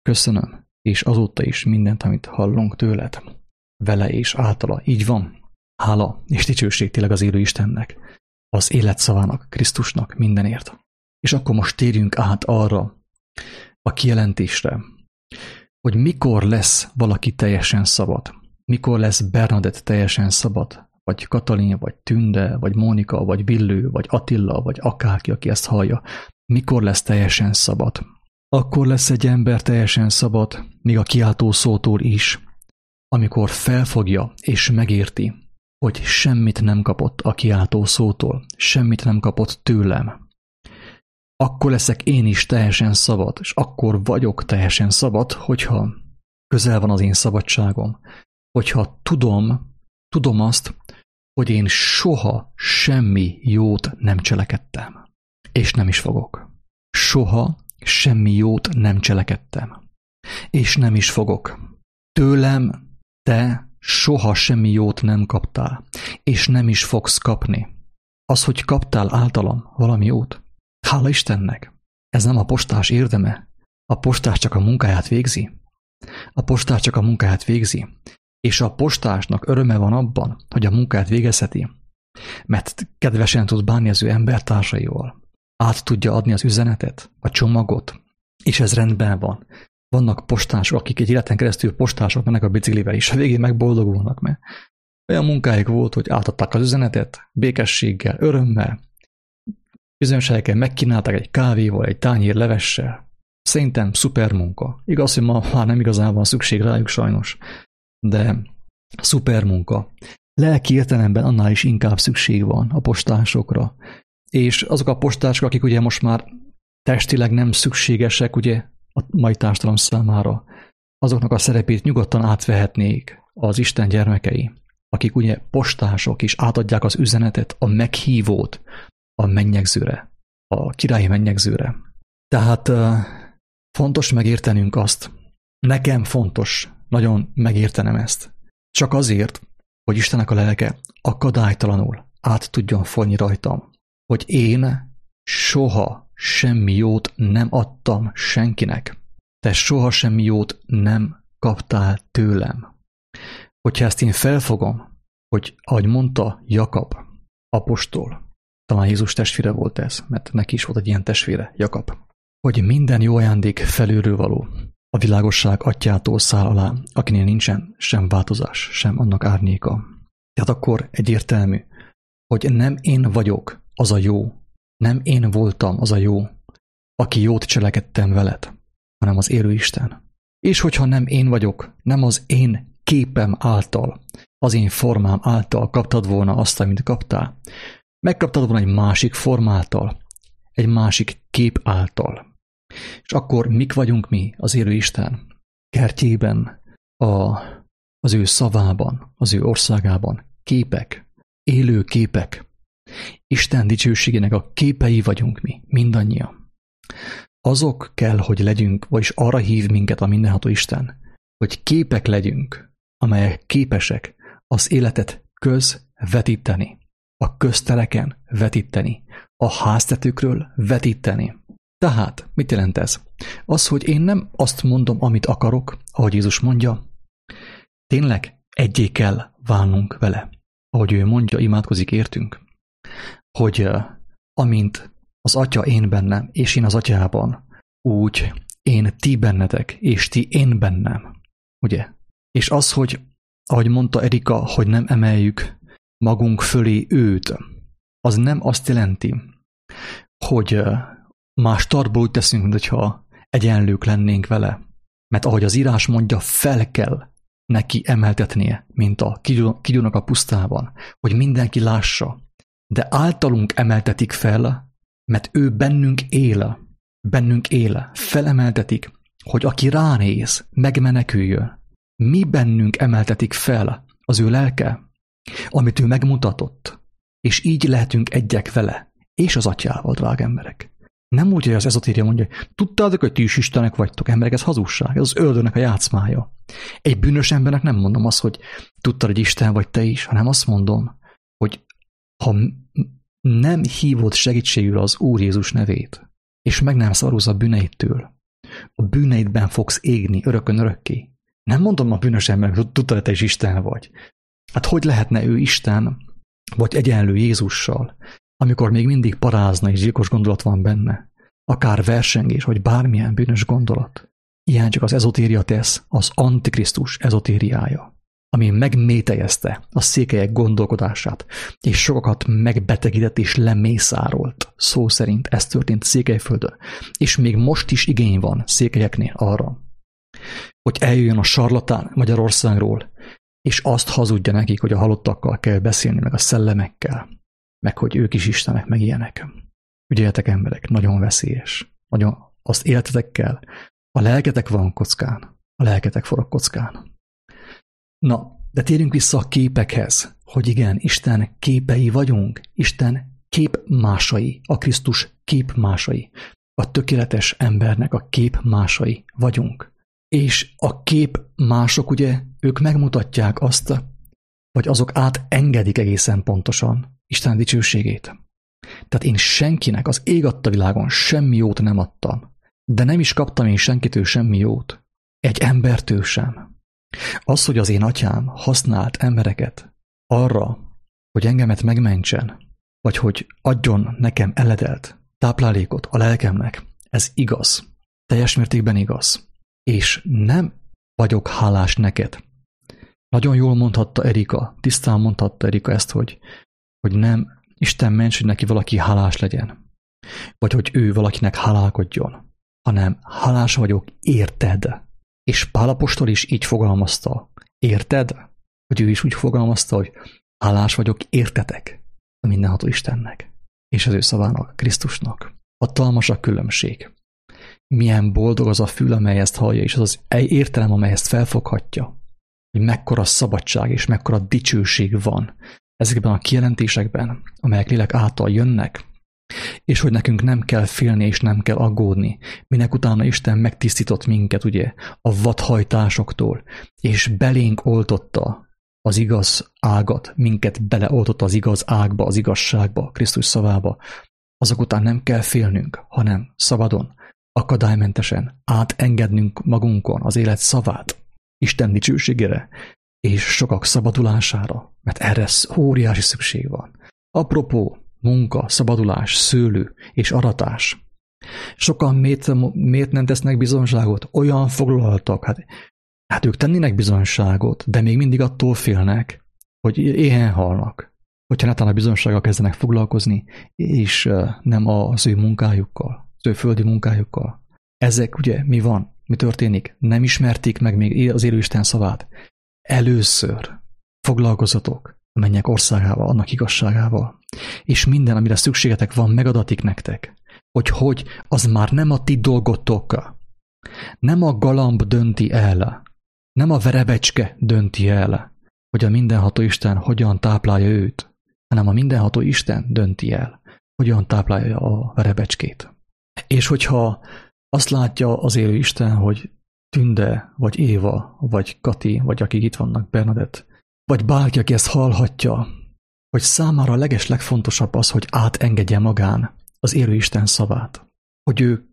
Köszönöm, és azóta is mindent, amit hallunk tőled, vele és általa. Így van. Hála és dicsőség tényleg az élő Istennek, az élet szavának, Krisztusnak mindenért. És akkor most térjünk át arra a kijelentésre, hogy mikor lesz valaki teljesen szabad. Mikor lesz Bernadett teljesen szabad, vagy Katalin, vagy Tünde, vagy Mónika, vagy Villő, vagy Attila, vagy akárki, aki ezt hallja. Mikor lesz teljesen szabad? Akkor lesz egy ember teljesen szabad, még a kiáltó szótól is, amikor felfogja és megérti, hogy semmit nem kapott a kiáltó szótól, semmit nem kapott tőlem. Akkor leszek én is teljesen szabad, és akkor vagyok teljesen szabad, hogyha közel van az én szabadságom, hogyha tudom azt, hogy én soha semmi jót nem cselekedtem, és nem is fogok. Soha semmi jót nem cselekedtem, és nem is fogok. Tőlem te soha semmi jót nem kaptál, és nem is fogsz kapni. Az, hogy kaptál általam valami jót, hála Istennek, ez nem a postás érdeme. A postás csak a munkáját végzi. A postás csak a munkáját végzi. És a postásnak öröme van abban, hogy a munkát végezheti, mert kedvesen tud bánni az ő embertársaival. Át tudja adni az üzenetet, a csomagot, és ez rendben van. Vannak postások, akik egy életen keresztül postások mennek a biciklivel, és a végén megboldogulnak, mert olyan munkájuk volt, hogy átadták az üzenetet, békességgel, örömmel, bizonyos helyeken megkínálták egy kávéval, egy tányér levessel. Szerintem szuper munka. Igaz, hogy ma már nem igazán van szükség rájuk sajnos, de szuper munka. Lelki értelemben annál is inkább szükség van a postásokra. És azok a postások, akik ugye most már testileg nem szükségesek ugye a mai társadalom számára, azoknak a szerepét nyugodtan átvehetnék az Isten gyermekei, akik ugye postások is átadják az üzenetet, a meghívót a mennyegzőre, a királyi mennyegzőre. Tehát fontos megértenünk azt, nekem fontos nagyon megértenem ezt, csak azért, hogy Istennek a lelke akadálytalanul át tudjon folyni rajtam, hogy én soha semmi jót nem adtam senkinek. Te soha semmi jót nem kaptál tőlem. Hogyha ezt én felfogom, hogy ahogy mondta Jakab, apostol, talán Jézus testvére volt ez, mert neki is volt egy ilyen testvére, Jakab, hogy minden jó ajándék felülről való, a világosság atyától száll alá, akinél nincsen sem változás, sem annak árnyéka. Tehát akkor egyértelmű, hogy nem én vagyok az a jó, nem én voltam az a jó, aki jót cselekedtem veled, hanem az élő Isten. És hogyha nem én vagyok, nem az én képem által, az én formám által kaptad volna azt, amit kaptál, megkaptad volna egy másik formáltal, egy másik kép által. És akkor mik vagyunk mi az élő Isten kertjében, az ő szavában, az ő országában? Képek, élő képek. Isten dicsőségének a képei vagyunk mi, mindannyian. Azok kell, hogy legyünk, vagyis arra hív minket a mindenható Isten, hogy képek legyünk, amelyek képesek az életet közvetíteni, a köztereken vetíteni, a háztetőkről vetíteni. Tehát, mit jelent ez? Az, hogy én nem azt mondom, amit akarok, ahogy Jézus mondja, tényleg egyé kell válnunk vele. Ahogy ő mondja, imádkozik értünk, hogy amint az Atya én bennem, és én az Atyában, úgy én ti bennetek, és ti én bennem. Ugye? És az, hogy, ahogy mondta Erika, hogy nem emeljük magunk fölé őt, az nem azt jelenti, hogy más startból úgy teszünk, mintha egyenlők lennénk vele. Mert ahogy az írás mondja, fel kell neki emeltetnie, mint a kígyónak a pusztában, hogy mindenki lássa. De általunk emeltetik fel, mert ő bennünk él, felemeltetik, hogy aki ránéz, megmeneküljön. Mi bennünk emeltetik fel az ő lelke, amit ő megmutatott, és így lehetünk egyek vele, és az Atyával, drága emberek. Nem úgy, hogy az ezotéria mondja, tudtátok, hogy ti is Istenek vagytok, emberek, ez hazugság, ez az ördögnek a játszmája. Egy bűnös embernek nem mondom azt, hogy tudtad, hogy Isten vagy te is, hanem azt mondom, hogy ha nem hívod segítségül az Úr Jézus nevét, és meg nem szarulsz a bűneidtől, a bűneidben fogsz égni örökön örökké. Nem mondom a bűnös embernek, hogy tudtad, hogy te is Isten vagy. Hát hogy lehetne ő Isten, vagy egyenlő Jézussal, amikor még mindig parázna és gyilkos gondolat van benne, akár versengés, vagy bármilyen bűnös gondolat. Ilyen csak az ezotéria tesz, az Antikrisztus ezotériája, ami megmétejezte a székelyek gondolkodását, és sokakat megbetegített és lemészárolt. Szó szerint ez történt Székelyföldön, és még most is igény van székelyeknél arra, hogy eljöjjön a sarlatán Magyarországról, és azt hazudja nekik, hogy a halottakkal kell beszélni, meg a szellemekkel, meg hogy ők is istenek, meg ilyenek. Ügyeljetek emberek, nagyon veszélyes. Nagyon azt életetekkel, a lelketek van kockán, a lelketek forog kockán. Na, de térjünk vissza a képekhez, hogy igen, Isten képei vagyunk, Isten képmásai, a Krisztus képmásai, a tökéletes embernek a képmásai vagyunk. És a képmások, ugye, ők megmutatják azt, vagy azok átengedik egészen pontosan Isten dicsőségét. Tehát én senkinek az ég adta világon semmi jót nem adtam, de nem is kaptam én senkitől semmi jót. Egy embertől sem. Az, hogy az én atyám használt embereket arra, hogy engemet megmentsen, vagy hogy adjon nekem eledelt táplálékot a lelkemnek, ez igaz. Teljes mértékben igaz. És nem vagyok hálás neked. Nagyon jól mondhatta Erika, tisztán mondhatta Erika ezt, hogy nem Isten ments, hogy neki valaki hálás legyen. Vagy hogy ő valakinek hálálkodjon. Hanem hálás vagyok érted. És Pál apostol is így fogalmazta. Érted? Hogy ő is úgy fogalmazta, hogy hálás vagyok értetek a mindenható Istennek. És az ő szavának, Krisztusnak. Hatalmas a különbség. Milyen boldog az a fül, amely ezt hallja, és az az értelem, amely ezt felfoghatja. Hogy mekkora szabadság és mekkora dicsőség van ezekben a kijelentésekben, amelyek lélek által jönnek, és hogy nekünk nem kell félni és nem kell aggódni, minek utána Isten megtisztított minket, ugye, a vadhajtásoktól, és belénk oltotta az igaz ágat, minket beleoltotta az igaz ágba, az igazságba, Krisztus szavába. Azok után nem kell félnünk, hanem szabadon, akadálymentesen átengednünk magunkon az élet szavát, Isten dicsőségére, és sokak szabadulására, mert erre óriási szükség van. Apropó, munka, szabadulás, szőlő és aratás. Sokan miért nem tesznek bizonyságot? Olyan foglaltak, hát ők tennének bizonyságot, de még mindig attól félnek, hogy éhen halnak. Hogyha netán a bizonysággal kezdenek foglalkozni, és nem az ő munkájukkal, az ő földi munkájukkal. Ezek ugye mi van? Mi történik? Nem ismerték meg még az élő Isten szavát. Először foglalkozatok a mennyek országával, annak igazságával. És minden, amire szükségetek van, megadatik nektek. Hogy az már nem a ti dolgotok. Nem a galamb dönti el. Nem a verebecske dönti el, hogy a mindenható Isten hogyan táplálja őt, hanem a mindenható Isten dönti el, hogyan táplálja a verebecskét. És hogyha azt látja az élő Isten, hogy Tünde, vagy Éva, vagy Kati, vagy akik itt vannak, Bernadett, vagy bárki, aki ezt hallhatja, hogy számára a legfontosabb az, hogy átengedje magán az élő Isten szavát, hogy ő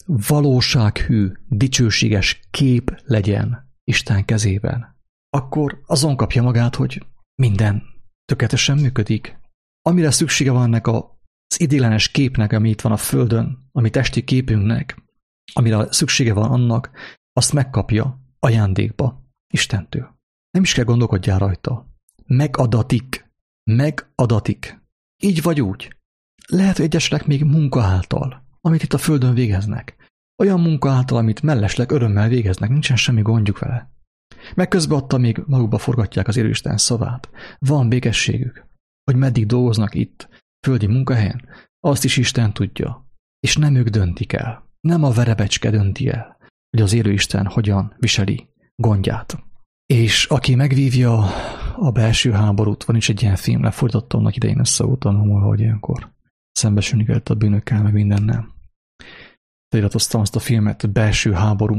valósághű, dicsőséges kép legyen Isten kezében, akkor azon kapja magát, hogy minden tökéletesen működik. Amire szüksége van ennek az idéglenes képnek, ami itt van a Földön, ami testi képünknek, amire szüksége van annak, azt megkapja ajándékba Istentől. Nem is kell gondolkodjál rajta. Megadatik. Megadatik. Így vagy úgy. Lehet, hogy egyesek még munka által, amit itt a Földön végeznek. Olyan munka által, amit mellesleg örömmel végeznek, nincsen semmi gondjuk vele. Meg közben adta még magukba forgatják az élő Isten szavát. Van békességük, hogy meddig dolgoznak itt, földi munkahelyen, azt is Isten tudja. És nem ők döntik el. Nem a verebecske dönti el, hogy az élő Isten hogyan viseli gondját. És aki megvívja a belső háborút, van is egy ilyen film, lefordítottam annak idején összeúton, hogy ilyenkor szembesülni kellett a bűnökkel, meg mindennel. Feliratoztam azt a filmet, Belső háború.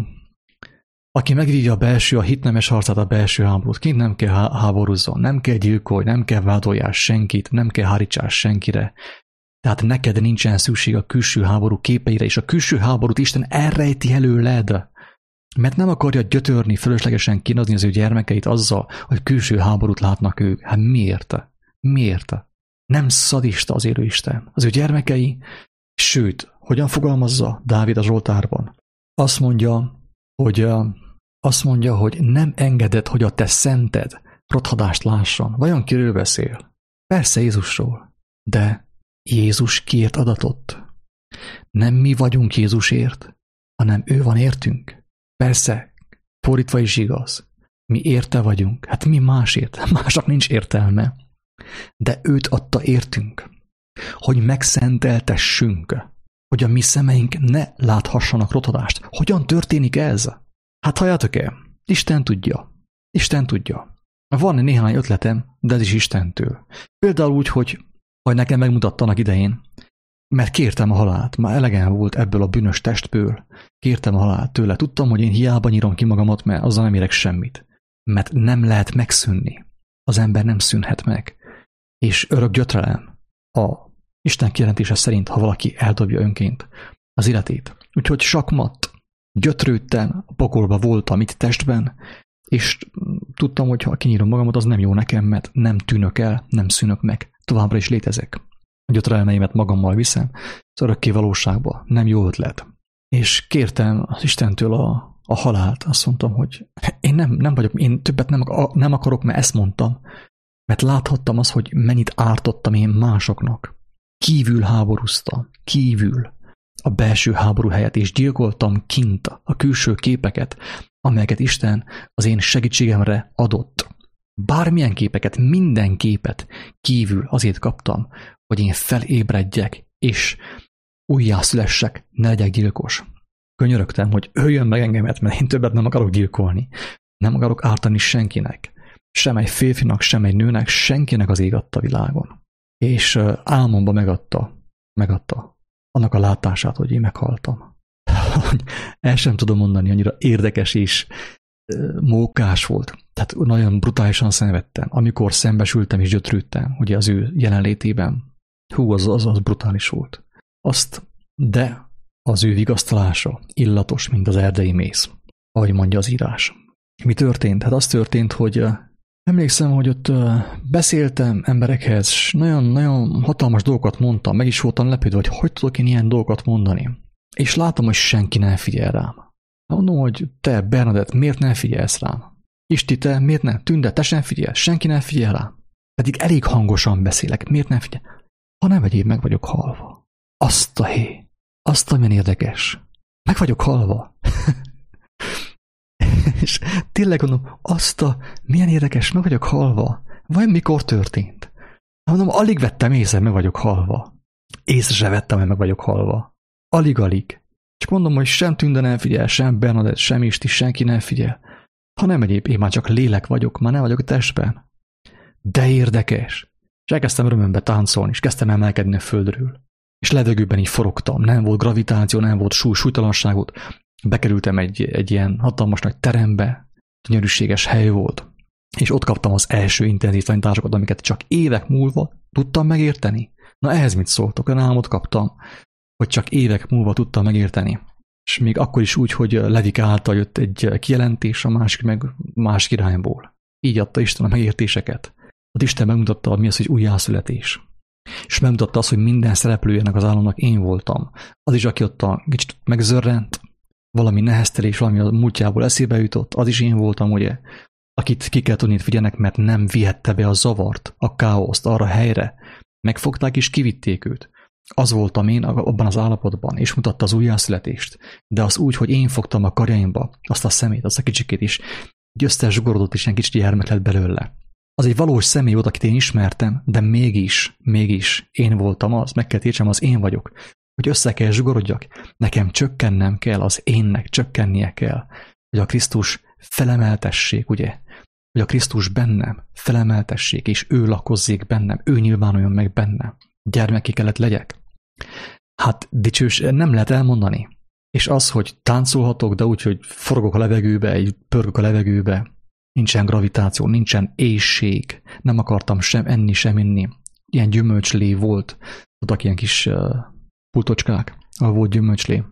Aki megvívja a hitnemes harcát, a belső háborút, kint nem kell háborúzzon, nem kell gyilkolj, nem kell vádoljál senkit, nem kell hárítsás senkire. Tehát neked nincsen szükség a külső háború képeire, és a külső háborút Isten elrejti előled. Mert nem akarja gyötörni, fölöslegesen kínozni az ő gyermekeit azzal, hogy külső háborút látnak ők. Hát miért? Miért? Nem szadista az élő Isten. Az ő gyermekei, sőt, hogyan fogalmazza Dávid a Zsoltárban? Azt mondja, hogy nem engeded, hogy a te szented rothadást lásson. Vajon kiről beszél? Persze Jézusról. De Jézus kiért adatott? Nem mi vagyunk Jézusért, hanem ő van értünk. Persze, fordítva is igaz. Mi érte vagyunk. Hát mi másért? Másnak nincs értelme. De őt adta értünk, hogy megszenteltessünk, hogy a mi szemeink ne láthassanak rothadást. Hogyan történik ez? Hát halljátok-e? Isten tudja. Isten tudja. Van néhány ötletem, de ez is Istentől. Például úgy, hogy nekem megmutattanak idején, mert kértem a halált, már elegem volt ebből a bűnös testből, kértem a halált tőle. Tudtam, hogy én hiába nyírom ki magamat, mert azzal nem érek semmit. Mert nem lehet megszűnni. Az ember nem szűnhet meg. És örök gyötrelem a Isten kijelentése szerint, ha valaki eldobja önként az életét. Úgyhogy sakmat, gyötrődtem, a pokolba voltam itt testben, és tudtam, hogy ha kinyírom magamat, az nem jó nekem, mert nem tűnök el, nem szűnök meg. Továbbra is létezek. A gyötrelmeimet magammal viszem az örökké valóságba. Nem jó ötlet. És kértem az Istentől a halált. Azt mondtam, hogy én nem vagyok, én többet nem akarok, mert ezt mondtam. Mert láthattam azt, hogy mennyit ártottam én másoknak. Kívül háborúztam. Kívül a belső háború helyett, és gyilkoltam kint a külső képeket, amelyeket Isten az én segítségemre adott. Bármilyen képeket, minden képet kívül azért kaptam, hogy én felébredjek, és újjászülessek, ne legyek gyilkos. Könyörögtem, hogy öljön meg engemet, mert én többet nem akarok gyilkolni. Nem akarok ártani senkinek. Sem egy férfinak, sem egy nőnek, senkinek az ég adta világon. És álmomba megadta annak a látását, hogy én meghaltam. El sem tudom mondani, annyira érdekes és mókás volt. Tehát nagyon brutálisan szenvedtem. Amikor szembesültem és gyötrődtem, ugye az ő jelenlétében, az brutális volt. De az ő vigasztalása illatos, mint az erdei méz, ahogy mondja az írás. Mi történt? Hát az történt, hogy emlékszem, hogy ott beszéltem emberekhez, és nagyon-nagyon hatalmas dolgokat mondtam, meg is voltam lepődve, hogy tudok én ilyen dolgokat mondani. És látom, hogy senki nem figyel rám. Mondom, hogy te, Bernadett, miért nem figyelsz rám? Isti, te miért nem? Tünde, te sem figyelsz, senki nem figyel rám. Pedig elég hangosan beszélek, miért nem figyel? Ha nem egyéb, meg vagyok halva. Azt amilyen érdekes. Meg vagyok halva. És tényleg mondom, milyen érdekes, meg vagyok halva. Vajon mikor történt? Mondom, alig vettem észre, meg vagyok halva. Észre se vettem, hogy meg vagyok halva. Alig. Csak mondom, hogy sem Tünde nem figyel, sem Bernadett, sem Isti, senki nem figyel. Ha nem egyéb, én már csak lélek vagyok, már nem vagyok a testben. De érdekes. És elkezdtem örömömbe táncolni, és kezdtem emelkedni a földről. És levegőben így forogtam. Nem volt gravitáció, nem volt súlytalanságot. Bekerültem egy ilyen hatalmas nagy terembe, gyönyörűséges hely volt. És ott kaptam az első intenzív tanításokat, amiket csak évek múlva tudtam megérteni. Na ehhez mit szóltok? Olyan álmot kaptam, hogy csak évek múlva tudtam megérteni. És még akkor is úgy, hogy Levik által jött egy kijelentés, a másik meg másik irányból. Így adta Isten a megértéseket. Ott Isten megmutatta, mi az, hogy újjászületés. És megmutatta azt, hogy minden szereplőjének az álomnak én voltam. Az is, aki ott kicsit megzörrent, valami neheztelés, valami a múltjából eszébe jutott, az is én voltam, ugye, akit ki kell tudni figyelnek, mert nem vihette be a zavart, a káoszt arra a helyre. Megfogták és kivitték őt. Az voltam én abban az állapotban, és mutatta az újjászületést. De az úgy, hogy én fogtam a karjaimba azt a szemét, azt a kicsikét is, így összezsugorodott, és ilyen kicsit gyermek lett belőle. Az egy valós személy volt, akit én ismertem, de mégis én voltam az, meg kell értsem, az én vagyok. Hogy össze kell zsugorodjak, nekem csökkennem kell, az énnek csökkennie kell, hogy a Krisztus felemeltessék, ugye? Hogy a Krisztus bennem felemeltessék, és ő lakozzék bennem, ő nyilvánuljon meg bennem. Gyermeki kellett legyek. Hát nem lehet elmondani. És az, hogy táncolhatok, de úgy, hogy forogok a levegőbe, pörgök a levegőbe, nincsen gravitáció, nincsen éhség, nem akartam sem enni, sem inni. Ilyen gyümölcslé volt, voltak ilyen kis pultocskák, ahol volt gyümölcslé.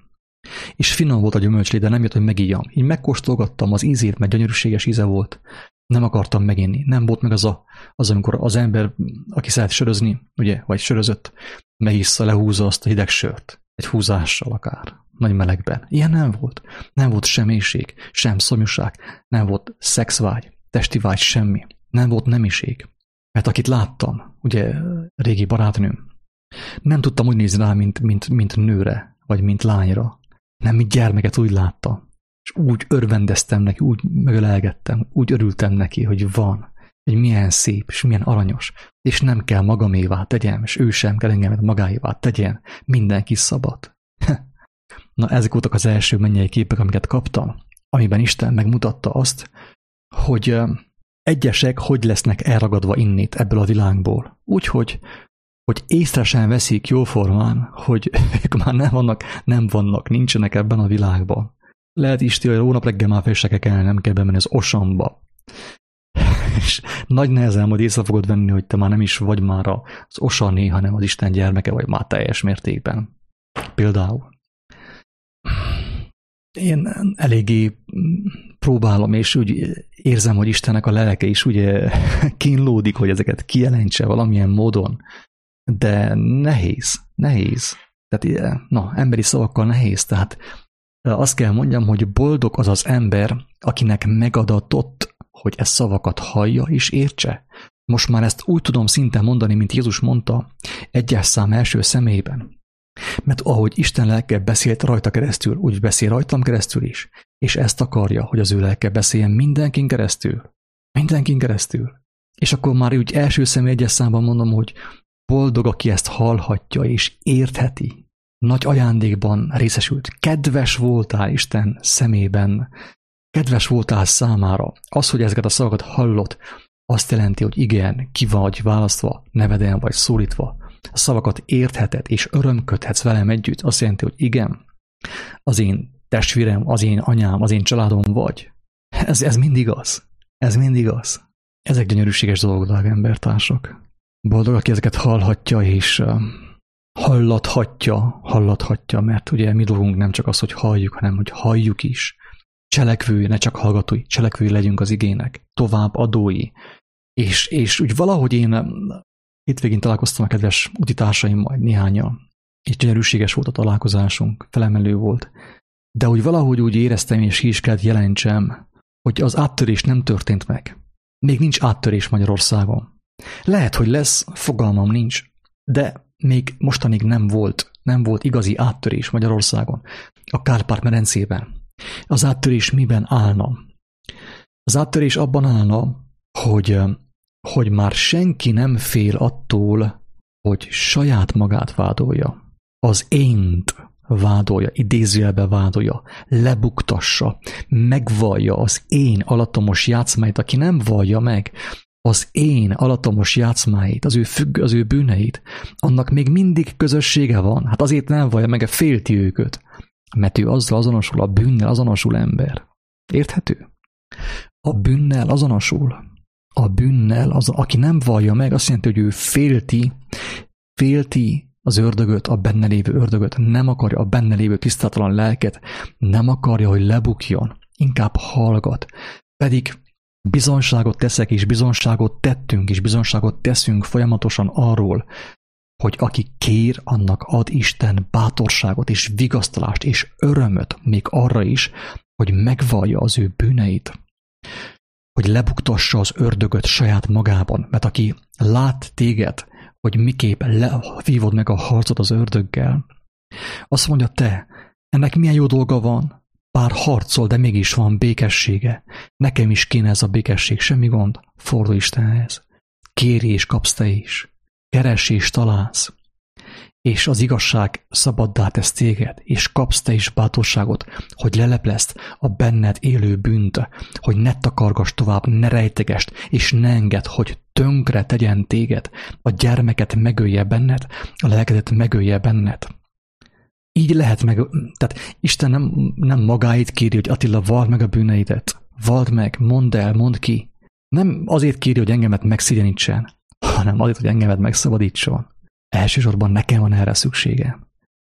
És finom volt a gyümölcslé, de nem jött, hogy megígyam. Így megkóstolgattam az ízét, mert gyönyörűséges íze volt. Nem akartam meginni. Nem volt meg az amikor az ember, aki szeret sörözni, ugye, vagy sörözött, megissza, lehúzza azt a hideg sört. Egy húzással akár. Nagy melegben. Ilyen nem volt. Nem volt sem éhség, sem szomjúság, nem volt szexvágy, testi vágy, semmi. Nem volt nemiség. Mert akit láttam, ugye régi barátnőm, nem tudtam úgy nézni rá, mint nőre, vagy mint lányra. Nem, mint gyermeket úgy látta. És úgy örvendeztem neki, úgy megölelgettem, úgy örültem neki, hogy van, hogy milyen szép, és milyen aranyos, és nem kell magamévá tegyem, és ő sem kell engemet magáévá tegyen, mindenki szabad. Na, ezek voltak az első mennyei képek, amiket kaptam, amiben Isten megmutatta azt, hogy egyesek hogy lesznek elragadva innét ebből a világból. Úgyhogy hogy észre sem veszik jóformán, hogy ők már nem vannak, nincsenek ebben a világban. Lehet Isti, hogy hónap reggel már fel se kell kelni, nem kell bemenni az osamba. És nagy nehezen majd észre fogod venni, hogy te már nem is vagy már az osané, hanem az Isten gyermeke vagy már teljes mértékben. Például. Én eléggé próbálom, és úgy érzem, hogy Istennek a lelke is ugye kínlódik, hogy ezeket kijelentse valamilyen módon. De nehéz. Tehát, emberi szavakkal nehéz. Tehát azt kell mondjam, hogy boldog az az ember, akinek megadatott, hogy ezt szavakat hallja és értse. Most már ezt úgy tudom szinte mondani, mint Jézus mondta, 1. szám első személyben. Mert ahogy Isten lelke beszélt rajta keresztül, úgy beszél rajtam keresztül is. És ezt akarja, hogy az ő lelke beszéljen mindenkin keresztül. Mindenkin keresztül. És akkor már úgy első személy 1. számban mondom, hogy boldog, aki ezt hallhatja és értheti. Nagy ajándékban részesült. Kedves voltál Isten szemében. Kedves voltál számára. Az, hogy ezeket a szavakat hallott, azt jelenti, hogy igen, ki vagy választva, neveden vagy szólítva. A szavakat értheted és örömködhetsz velem együtt. Azt jelenti, hogy igen, az én testvérem, az én anyám, az én családom vagy. Ez mindig az. Ez mindig az. Ezek gyönyörűséges dolgok, drága embertársak. Boldog, aki ezeket hallhatja és hallathatja, mert ugye mi dolgunk nem csak az, hogy halljuk, hanem hogy halljuk is. Cselekvői, ne csak hallgatói, cselekvői legyünk az igének, tovább adói. És úgy valahogy én hétvégén találkoztam a kedves utitársaimmal, néhányan, és gyönyörűséges volt a találkozásunk, felemelő volt. De úgy valahogy úgy éreztem, és ki is kellett jelentsem, hogy az áttörés nem történt meg. Még nincs áttörés Magyarországon. Lehet, hogy lesz, fogalmam nincs, de még mostanig nem volt igazi áttörés Magyarországon, a Kárpát-medencében. Az áttörés miben állna? Az áttörés abban állna, hogy már senki nem fél attól, hogy saját magát vádolja. Az ént vádolja, idézőjelbe vádolja, lebuktassa, megvallja az én alattomos játszmáit, aki nem vallja meg az én alattomos játszmáit, az ő bűneit, annak még mindig közössége van. Hát azért nem vallja meg, félti őket, mert ő azzal azonosul, a bűnnel azonosul ember. Érthető? A bűnnel azonosul. Aki nem vallja meg, azt jelenti, hogy ő félti az ördögöt, a benne lévő ördögöt, nem akarja a benne lévő tisztátalan lelket, nem akarja, hogy lebukjon, inkább hallgat. Pedig bizonságot teszek, és bizonságot tettünk, és bizonságot teszünk folyamatosan arról, hogy aki kér, annak ad Isten bátorságot, és vigasztalást, és örömöt, még arra is, hogy megvallja az ő bűneit, hogy lebuktassa az ördögöt saját magában, mert aki lát téged, hogy miképp vívod meg a harcot az ördöggel, azt mondja, te, ennek milyen jó dolga van, bár harcol, de mégis van békessége. Nekem is kéne ez a békesség, semmi gond, fordulj Istenhez. Kérj és kapsz te is. Keresd és találsz. És az igazság szabaddá tesz téged, és kapsz te is bátorságot, hogy leleplezd a benned élő bűnt, hogy ne takargass tovább, ne rejtegest, és ne engedd, hogy tönkre tegyen téged, a gyermeket megölje benned, a lelkedet megölje benned. Így lehet meg, tehát Isten nem magáit kéri, hogy Attila, vald meg a bűneidet, vald meg, mondd el, mondd ki. Nem azért kéri, hogy engemet megszigyenítsen, hanem azért, hogy engemet megszabadítson. Elsősorban nekem van erre szüksége.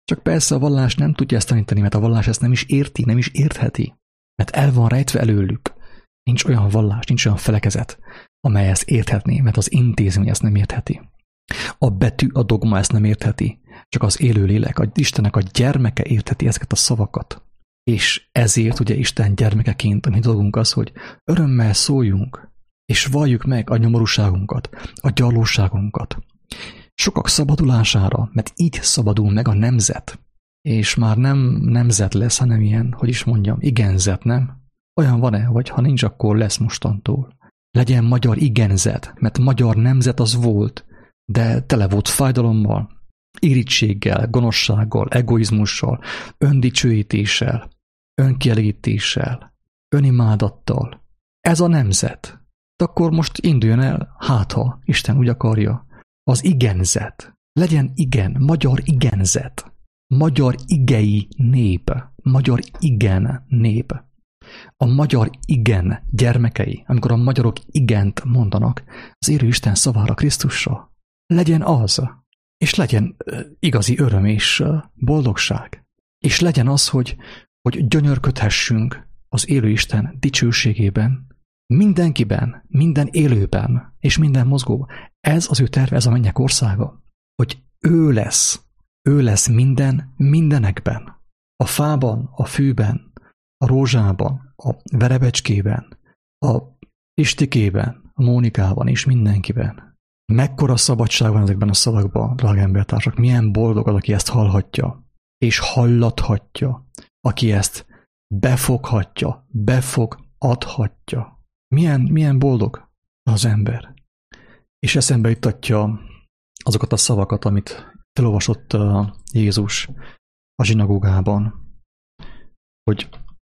Csak persze a vallás nem tudja ezt tanítani, mert a vallás ezt nem is érti, nem is értheti. Mert el van rejtve előlük. Nincs olyan vallás, nincs olyan felekezet, amely ezt érthetné, mert az intézmény ezt nem értheti. A betű, a dogma ezt nem értheti, csak az élőlélek, az Istennek a gyermeke értheti ezeket a szavakat. És ezért ugye Isten gyermekeként a mi dolgunk az, hogy örömmel szóljunk, és valljuk meg a nyomorúságunkat, a gyarlóságunkat. Sokak szabadulására, mert így szabadul meg a nemzet. És már nem nemzet lesz, hanem ilyen, hogy is mondjam, igenzet, nem? Olyan van-e, vagy ha nincs, akkor lesz mostantól. Legyen magyar igenzet, mert magyar nemzet az volt, de tele volt fájdalommal, irítséggel, gonoszsággal, egoizmussal, öndicsőítéssel, önkielégítéssel, önimádattal. Ez a nemzet. De akkor most induljon el, hát ha Isten úgy akarja, az igenzet. Legyen igen, magyar igenzet. Magyar igei nép. Magyar igen nép. A magyar igen gyermekei, amikor a magyarok igent mondanak az élő Isten szavára, Krisztusra, legyen az, és legyen igazi öröm és boldogság. És legyen az, hogy gyönyörködhessünk az élő Isten dicsőségében, mindenkiben, minden élőben és minden mozgóban. Ez az ő terve, ez a mennyek országa, hogy ő lesz mindenekben. A fában, a fűben, a rózsában, a verebecskében, a istikében, a Mónikában és mindenkiben. Mekkora szabadság van ezekben a szavakban, drága embertársak, milyen boldog az, aki ezt hallhatja, és hallathatja, aki ezt befoghatja, befogadhatja. Milyen boldog az ember. És eszembe juttatja azokat a szavakat, amit felolvasott Jézus a zsinagógában, hogy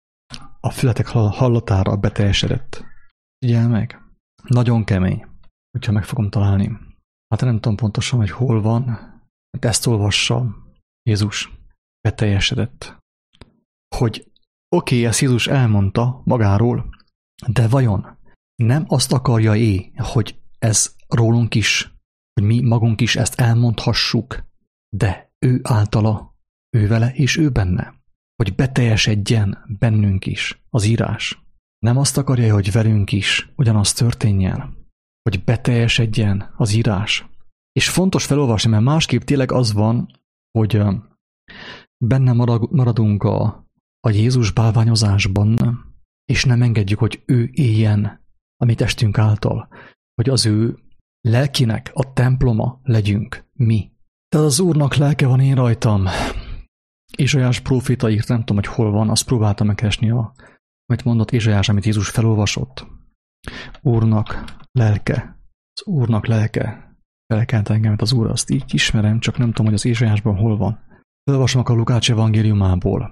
a fületek hallatára beteljesedett. Figyelj meg, nagyon kemény, hogyha meg fogom találni. Hát nem tudom pontosan, hogy hol van, mert ezt olvassa Jézus, beteljesedett. Hogy oké, ezt Jézus elmondta magáról, de vajon nem azt akarja hogy ez rólunk is, hogy mi magunk is ezt elmondhassuk, de ő általa, ő vele és ő benne, hogy beteljesedjen bennünk is az írás. Nem azt akarja, hogy velünk is ugyanaz történjen, hogy beteljesedjen az írás. És fontos felolvasni, mert másképp tényleg az van, hogy benne maradunk a Jézus bálványozásban, és nem engedjük, hogy ő éljen a mi testünk által, hogy az ő lelkinek a temploma legyünk mi. Tehát az Úrnak lelke van én rajtam. Ézsaiás próféta írt, nem tudom, hogy hol van, azt próbáltam megkeresni, amit mondott Ézsaiás, amit Jézus felolvasott. Úrnak lelke. Az Úrnak lelke. Felkelt engem, az Úr, azt így ismerem, csak nem tudom, hogy az Ézsaiásban hol van. Felolvasom a Lukács evangéliumából.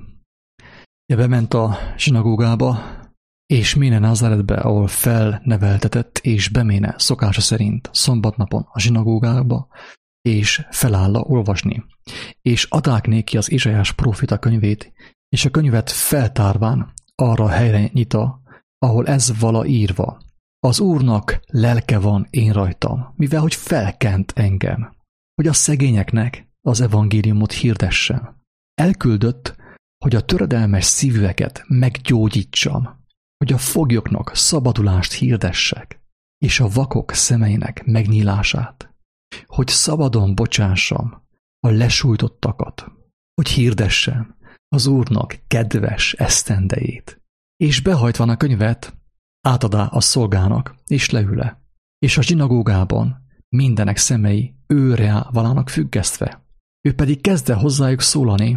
Bement a zsinagógába, és méne Názáretbe, ahol felneveltetett, és beméne szokása szerint szombatnapon a zsinagógába, és felállva olvasni. És adák néki az Ézsaiás próféta könyvét, és a könyvet feltárván arra a helyre nyita, ahol ez vala írva. Az Úrnak lelke van én rajtam, mivel hogy felkent engem, hogy a szegényeknek az evangéliumot hirdessem. Elküldött, hogy a töredelmes szívűeket meggyógyítsam, hogy a foglyoknak szabadulást hirdessek, és a vakok szemeinek megnyílását, hogy szabadon bocsássam a lesújtottakat, hogy hirdessem az Úrnak kedves esztendejét, és behajtva a könyvet, átadá a szolgának, és leüle, és a zsinagógában mindenek szemei őre valának függesztve. Ő pedig kezdte hozzájuk szólani,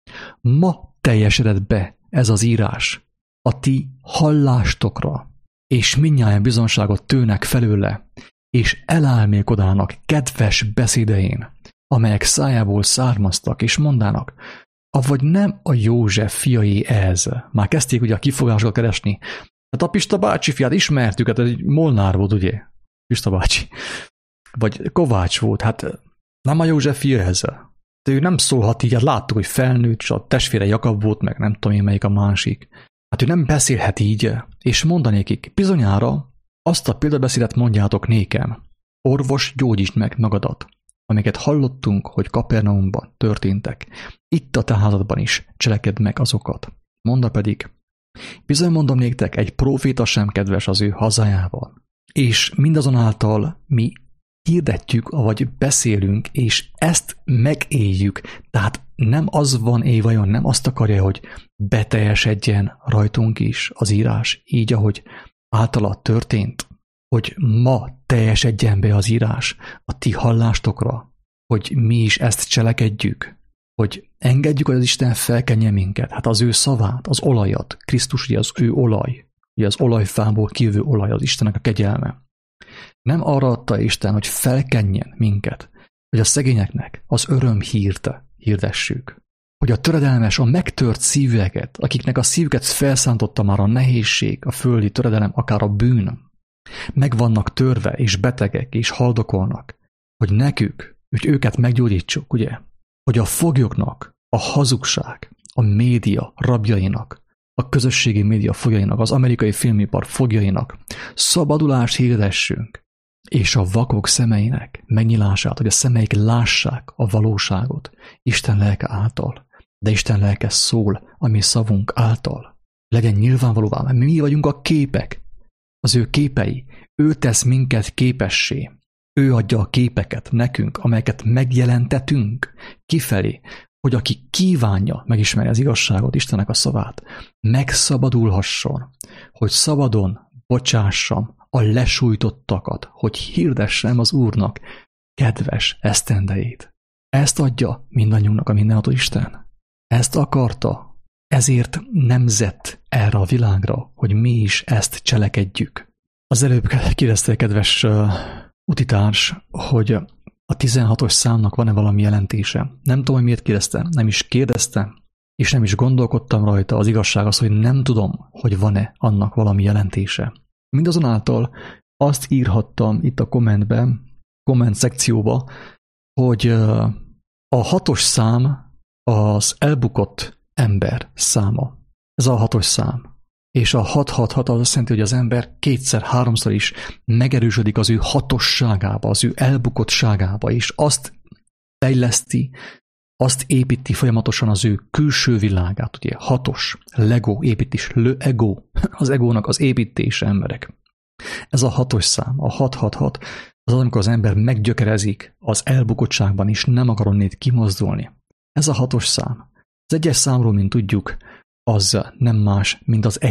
ma teljesedett be ez az írás a ti hallástokra, és mindnyájan bizonságot tőnek felőle, és elálmélkodának kedves beszédein, amelyek szájából származtak, és mondának, avagy nem a József fiai ez. Már kezdték ugye a kifogásokat keresni. Hát a Pista bácsi fiát ismertük, hát egy Molnár volt, ugye? Pista bácsi. Vagy Kovács volt, hát nem a József fia ez. De ő nem szólhat így, hát láttuk, hogy felnőtt, és a testvére Jakab volt, meg nem tudom én melyik a másik. Hát ő nem beszélhet így, és mondanékik, bizonyára azt a példabeszédet mondjátok nékem. Orvos, gyógyítsd meg magadat. amiket hallottunk, hogy Kapernaumban történtek, itt a te házadban is cselekedd meg azokat. Monda pedig, bizony mondom néktek, egy próféta sem kedves az ő hazájában. És mindazonáltal mi hirdetjük, vagy beszélünk, és ezt megéljük. Tehát nem az van vajon, nem azt akarja, hogy beteljesedjen rajtunk is az írás, így, ahogy általa történt, hogy ma teljesedjen be az írás a ti hallástok hogy mi is ezt cselekedjük, hogy engedjük, hogy az Isten felkenje minket, hát az ő szavát, az olajat, Krisztus ugye az ő olaj, ugye az olajfából kijövő olaj, az Istennek a kegyelme. Nem arra adta Isten, hogy felkenjen minket, hogy a szegényeknek az öröm hírte hirdessük, hogy a töredelmes, a megtört szívűeket, akiknek a szívüket felszántotta már a nehézség, a földi töredelem, akár a bűn, meg vannak törve, és betegek, és haldokolnak, hogy nekük, hogy őket meggyógyítsuk, ugye? Hogy a foglyoknak, a hazugság, a média rabjainak, a közösségi média fogjainak, az amerikai filmipar fogjainak szabadulást hirdessünk, és a vakok szemeinek megnyilását, hogy a szemeik lássák a valóságot Isten lelke által, de Isten lelke szól a mi szavunk által. Legyen nyilvánvalóvá, mert mi vagyunk a képek, az ő képei. Ő tesz minket képessé. Ő adja a képeket nekünk, amelyeket megjelentetünk kifelé, hogy aki kívánja megismerni az igazságot, Istennek a szavát, megszabadulhasson, hogy szabadon bocsássam a lesújtottakat, hogy hirdessem az Úrnak kedves esztendeit. Ezt adja mindannyiunknak a mindenható Isten. Ezt akarta, ezért nemzett erre a világra, hogy mi is ezt cselekedjük. Az előbb kérdezte, kedves utitárs, hogy a 16-os számnak van-e valami jelentése. Nem tudom, hogy miért kérdezte, nem is kérdezte, és nem is gondolkodtam rajta. Az igazság az, hogy nem tudom, hogy van-e annak valami jelentése. Mindazonáltal azt írhattam itt a komment szekcióba, hogy a 6-os szám az elbukott ember száma. Ez a 6-os szám. És a 666 az azt jelenti, hogy az ember kétszer-háromszor is megerősödik az ő hatosságába, az ő elbukottságába, és azt fejleszti, azt építi folyamatosan az ő külső világát, ugye hatos, Lego építés, ego, az egónak az építése emberek. Ez a 6-os szám, a 666, az amikor az ember meggyökerezik az elbukottságban, és nem akar onnét kimozdulni. Ez a 6-os szám. Az 1-es számról, mint tudjuk, az nem más, mint az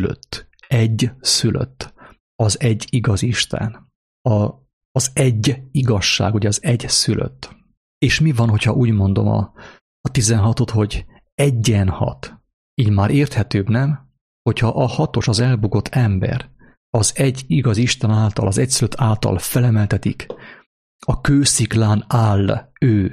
egy szülött, az egy igaz Isten, az egy igazság, ugye az egy szülött. És mi van, hogyha úgy mondom a 16-ot, hogy egyenhat? Így már érthetőbb, nem? Hogyha a 6-os az elbukott ember, az egy igaz Isten által, az egyszülött által felemeltetik, a kősziklán áll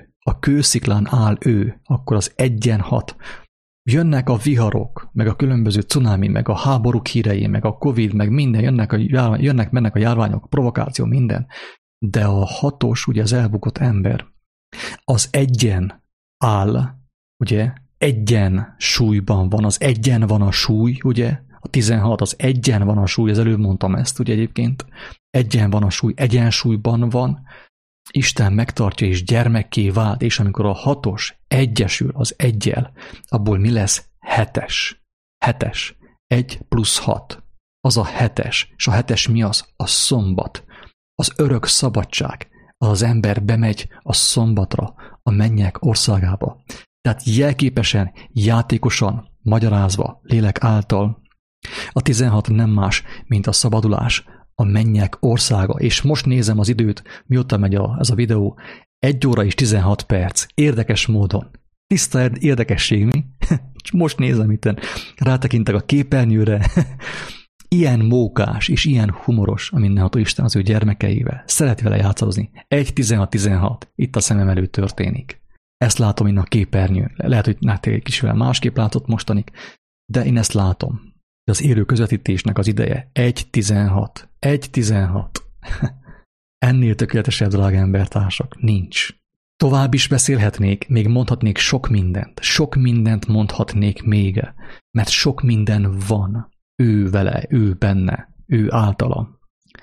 ő, akkor az egyenhat. Jönnek a viharok, meg a különböző cunami, meg a háborúk hírei, meg a Covid, meg minden, jönnek-mennek a járványok, a provokáció, minden. De a 6-os, ugye az elbukott ember, az egyen áll, ugye, egyen súlyban van, az egyen van a súly, ugye, a 16 az egyen van a súly, az előbb mondtam ezt, ugye egyébként, egyen van a súly, egyensúlyban van, Isten megtartja és gyermekké vált, és amikor a 6-os egyesül az eggyel, abból mi lesz? 7-es. 1 plusz 6. Az a 7-es. És a 7-es mi az? A szombat. Az örök szabadság. Az ember bemegy a szombatra, a mennyek országába. Tehát jelképesen, játékosan, magyarázva, lélek által, a 16 nem más, mint a szabadulás, a mennyek országa, és most nézem az időt, mióta megy ez a videó, 1 óra és 16 perc, érdekes módon. Tiszta érdekesség, mi? Most nézem itten, rátekintek a képernyőre, ilyen mókás és ilyen humoros a mindenható Isten az ő gyermekeivel. Szeret vele játszadozni. 1-16-16, itt a szemem előtt történik. Ezt látom én a képernyőn. Lehet, hogy egy kicsivel másképp látott mostanig, de én ezt látom. Az élő közvetítésnek az ideje 1-16. Ennél tökéletesebb, drága embertársak, nincs. Tovább is beszélhetnék, még mondhatnék sok mindent mondhatnék még, mert sok minden van. Ő vele, ő benne, ő általa.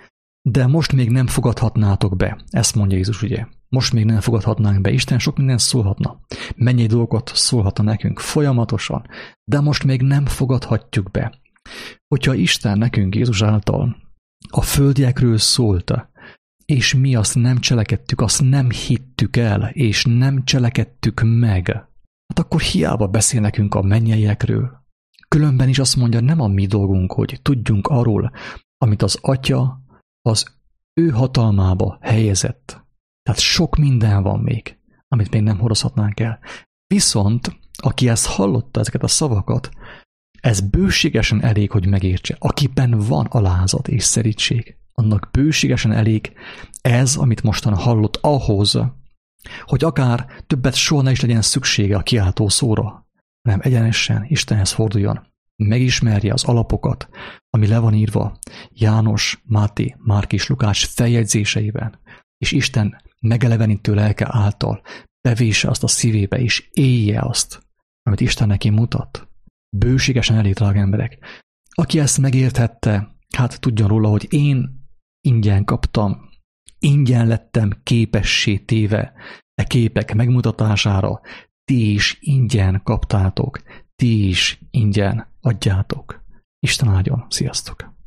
De most még nem fogadhatnátok be, ezt mondja Jézus, ugye. Most még nem fogadhatnánk be. Isten sok mindent szólhatna. Mennyei dolgokat szólhatna nekünk folyamatosan, de most még nem fogadhatjuk be. Hogyha Isten nekünk Jézus által a földiekről szólta, és mi azt nem cselekedtük, azt nem hittük el, és nem cselekedtük meg, hát akkor hiába beszél nekünk a mennyeiekről. Különben is azt mondja, nem a mi dolgunk, hogy tudjunk arról, amit az Atya az ő hatalmába helyezett. Tehát sok minden van még, amit még nem hordozhatnánk el. Viszont, aki ezt hallotta, ezeket a szavakat, ez bőségesen elég, hogy megértse. Akiben van alázat és szerítség, annak bőségesen elég ez, amit mostan hallott ahhoz, hogy akár többet soha ne is legyen szüksége a kiáltó szóra, hanem egyenesen Istenhez forduljon, megismerje az alapokat, ami le van írva János, Máté, Márk és Lukács feljegyzéseiben, és Isten megelevenítő lelke által bevése azt a szívébe, és élje azt, amit Isten neki mutat. Bőségesen elég, drága emberek. Aki ezt megérthette, hát tudjon róla, hogy én ingyen kaptam, ingyen lettem képessé téve e képek megmutatására, ti is ingyen kaptátok, ti is ingyen adjátok. Isten áldjon, sziasztok!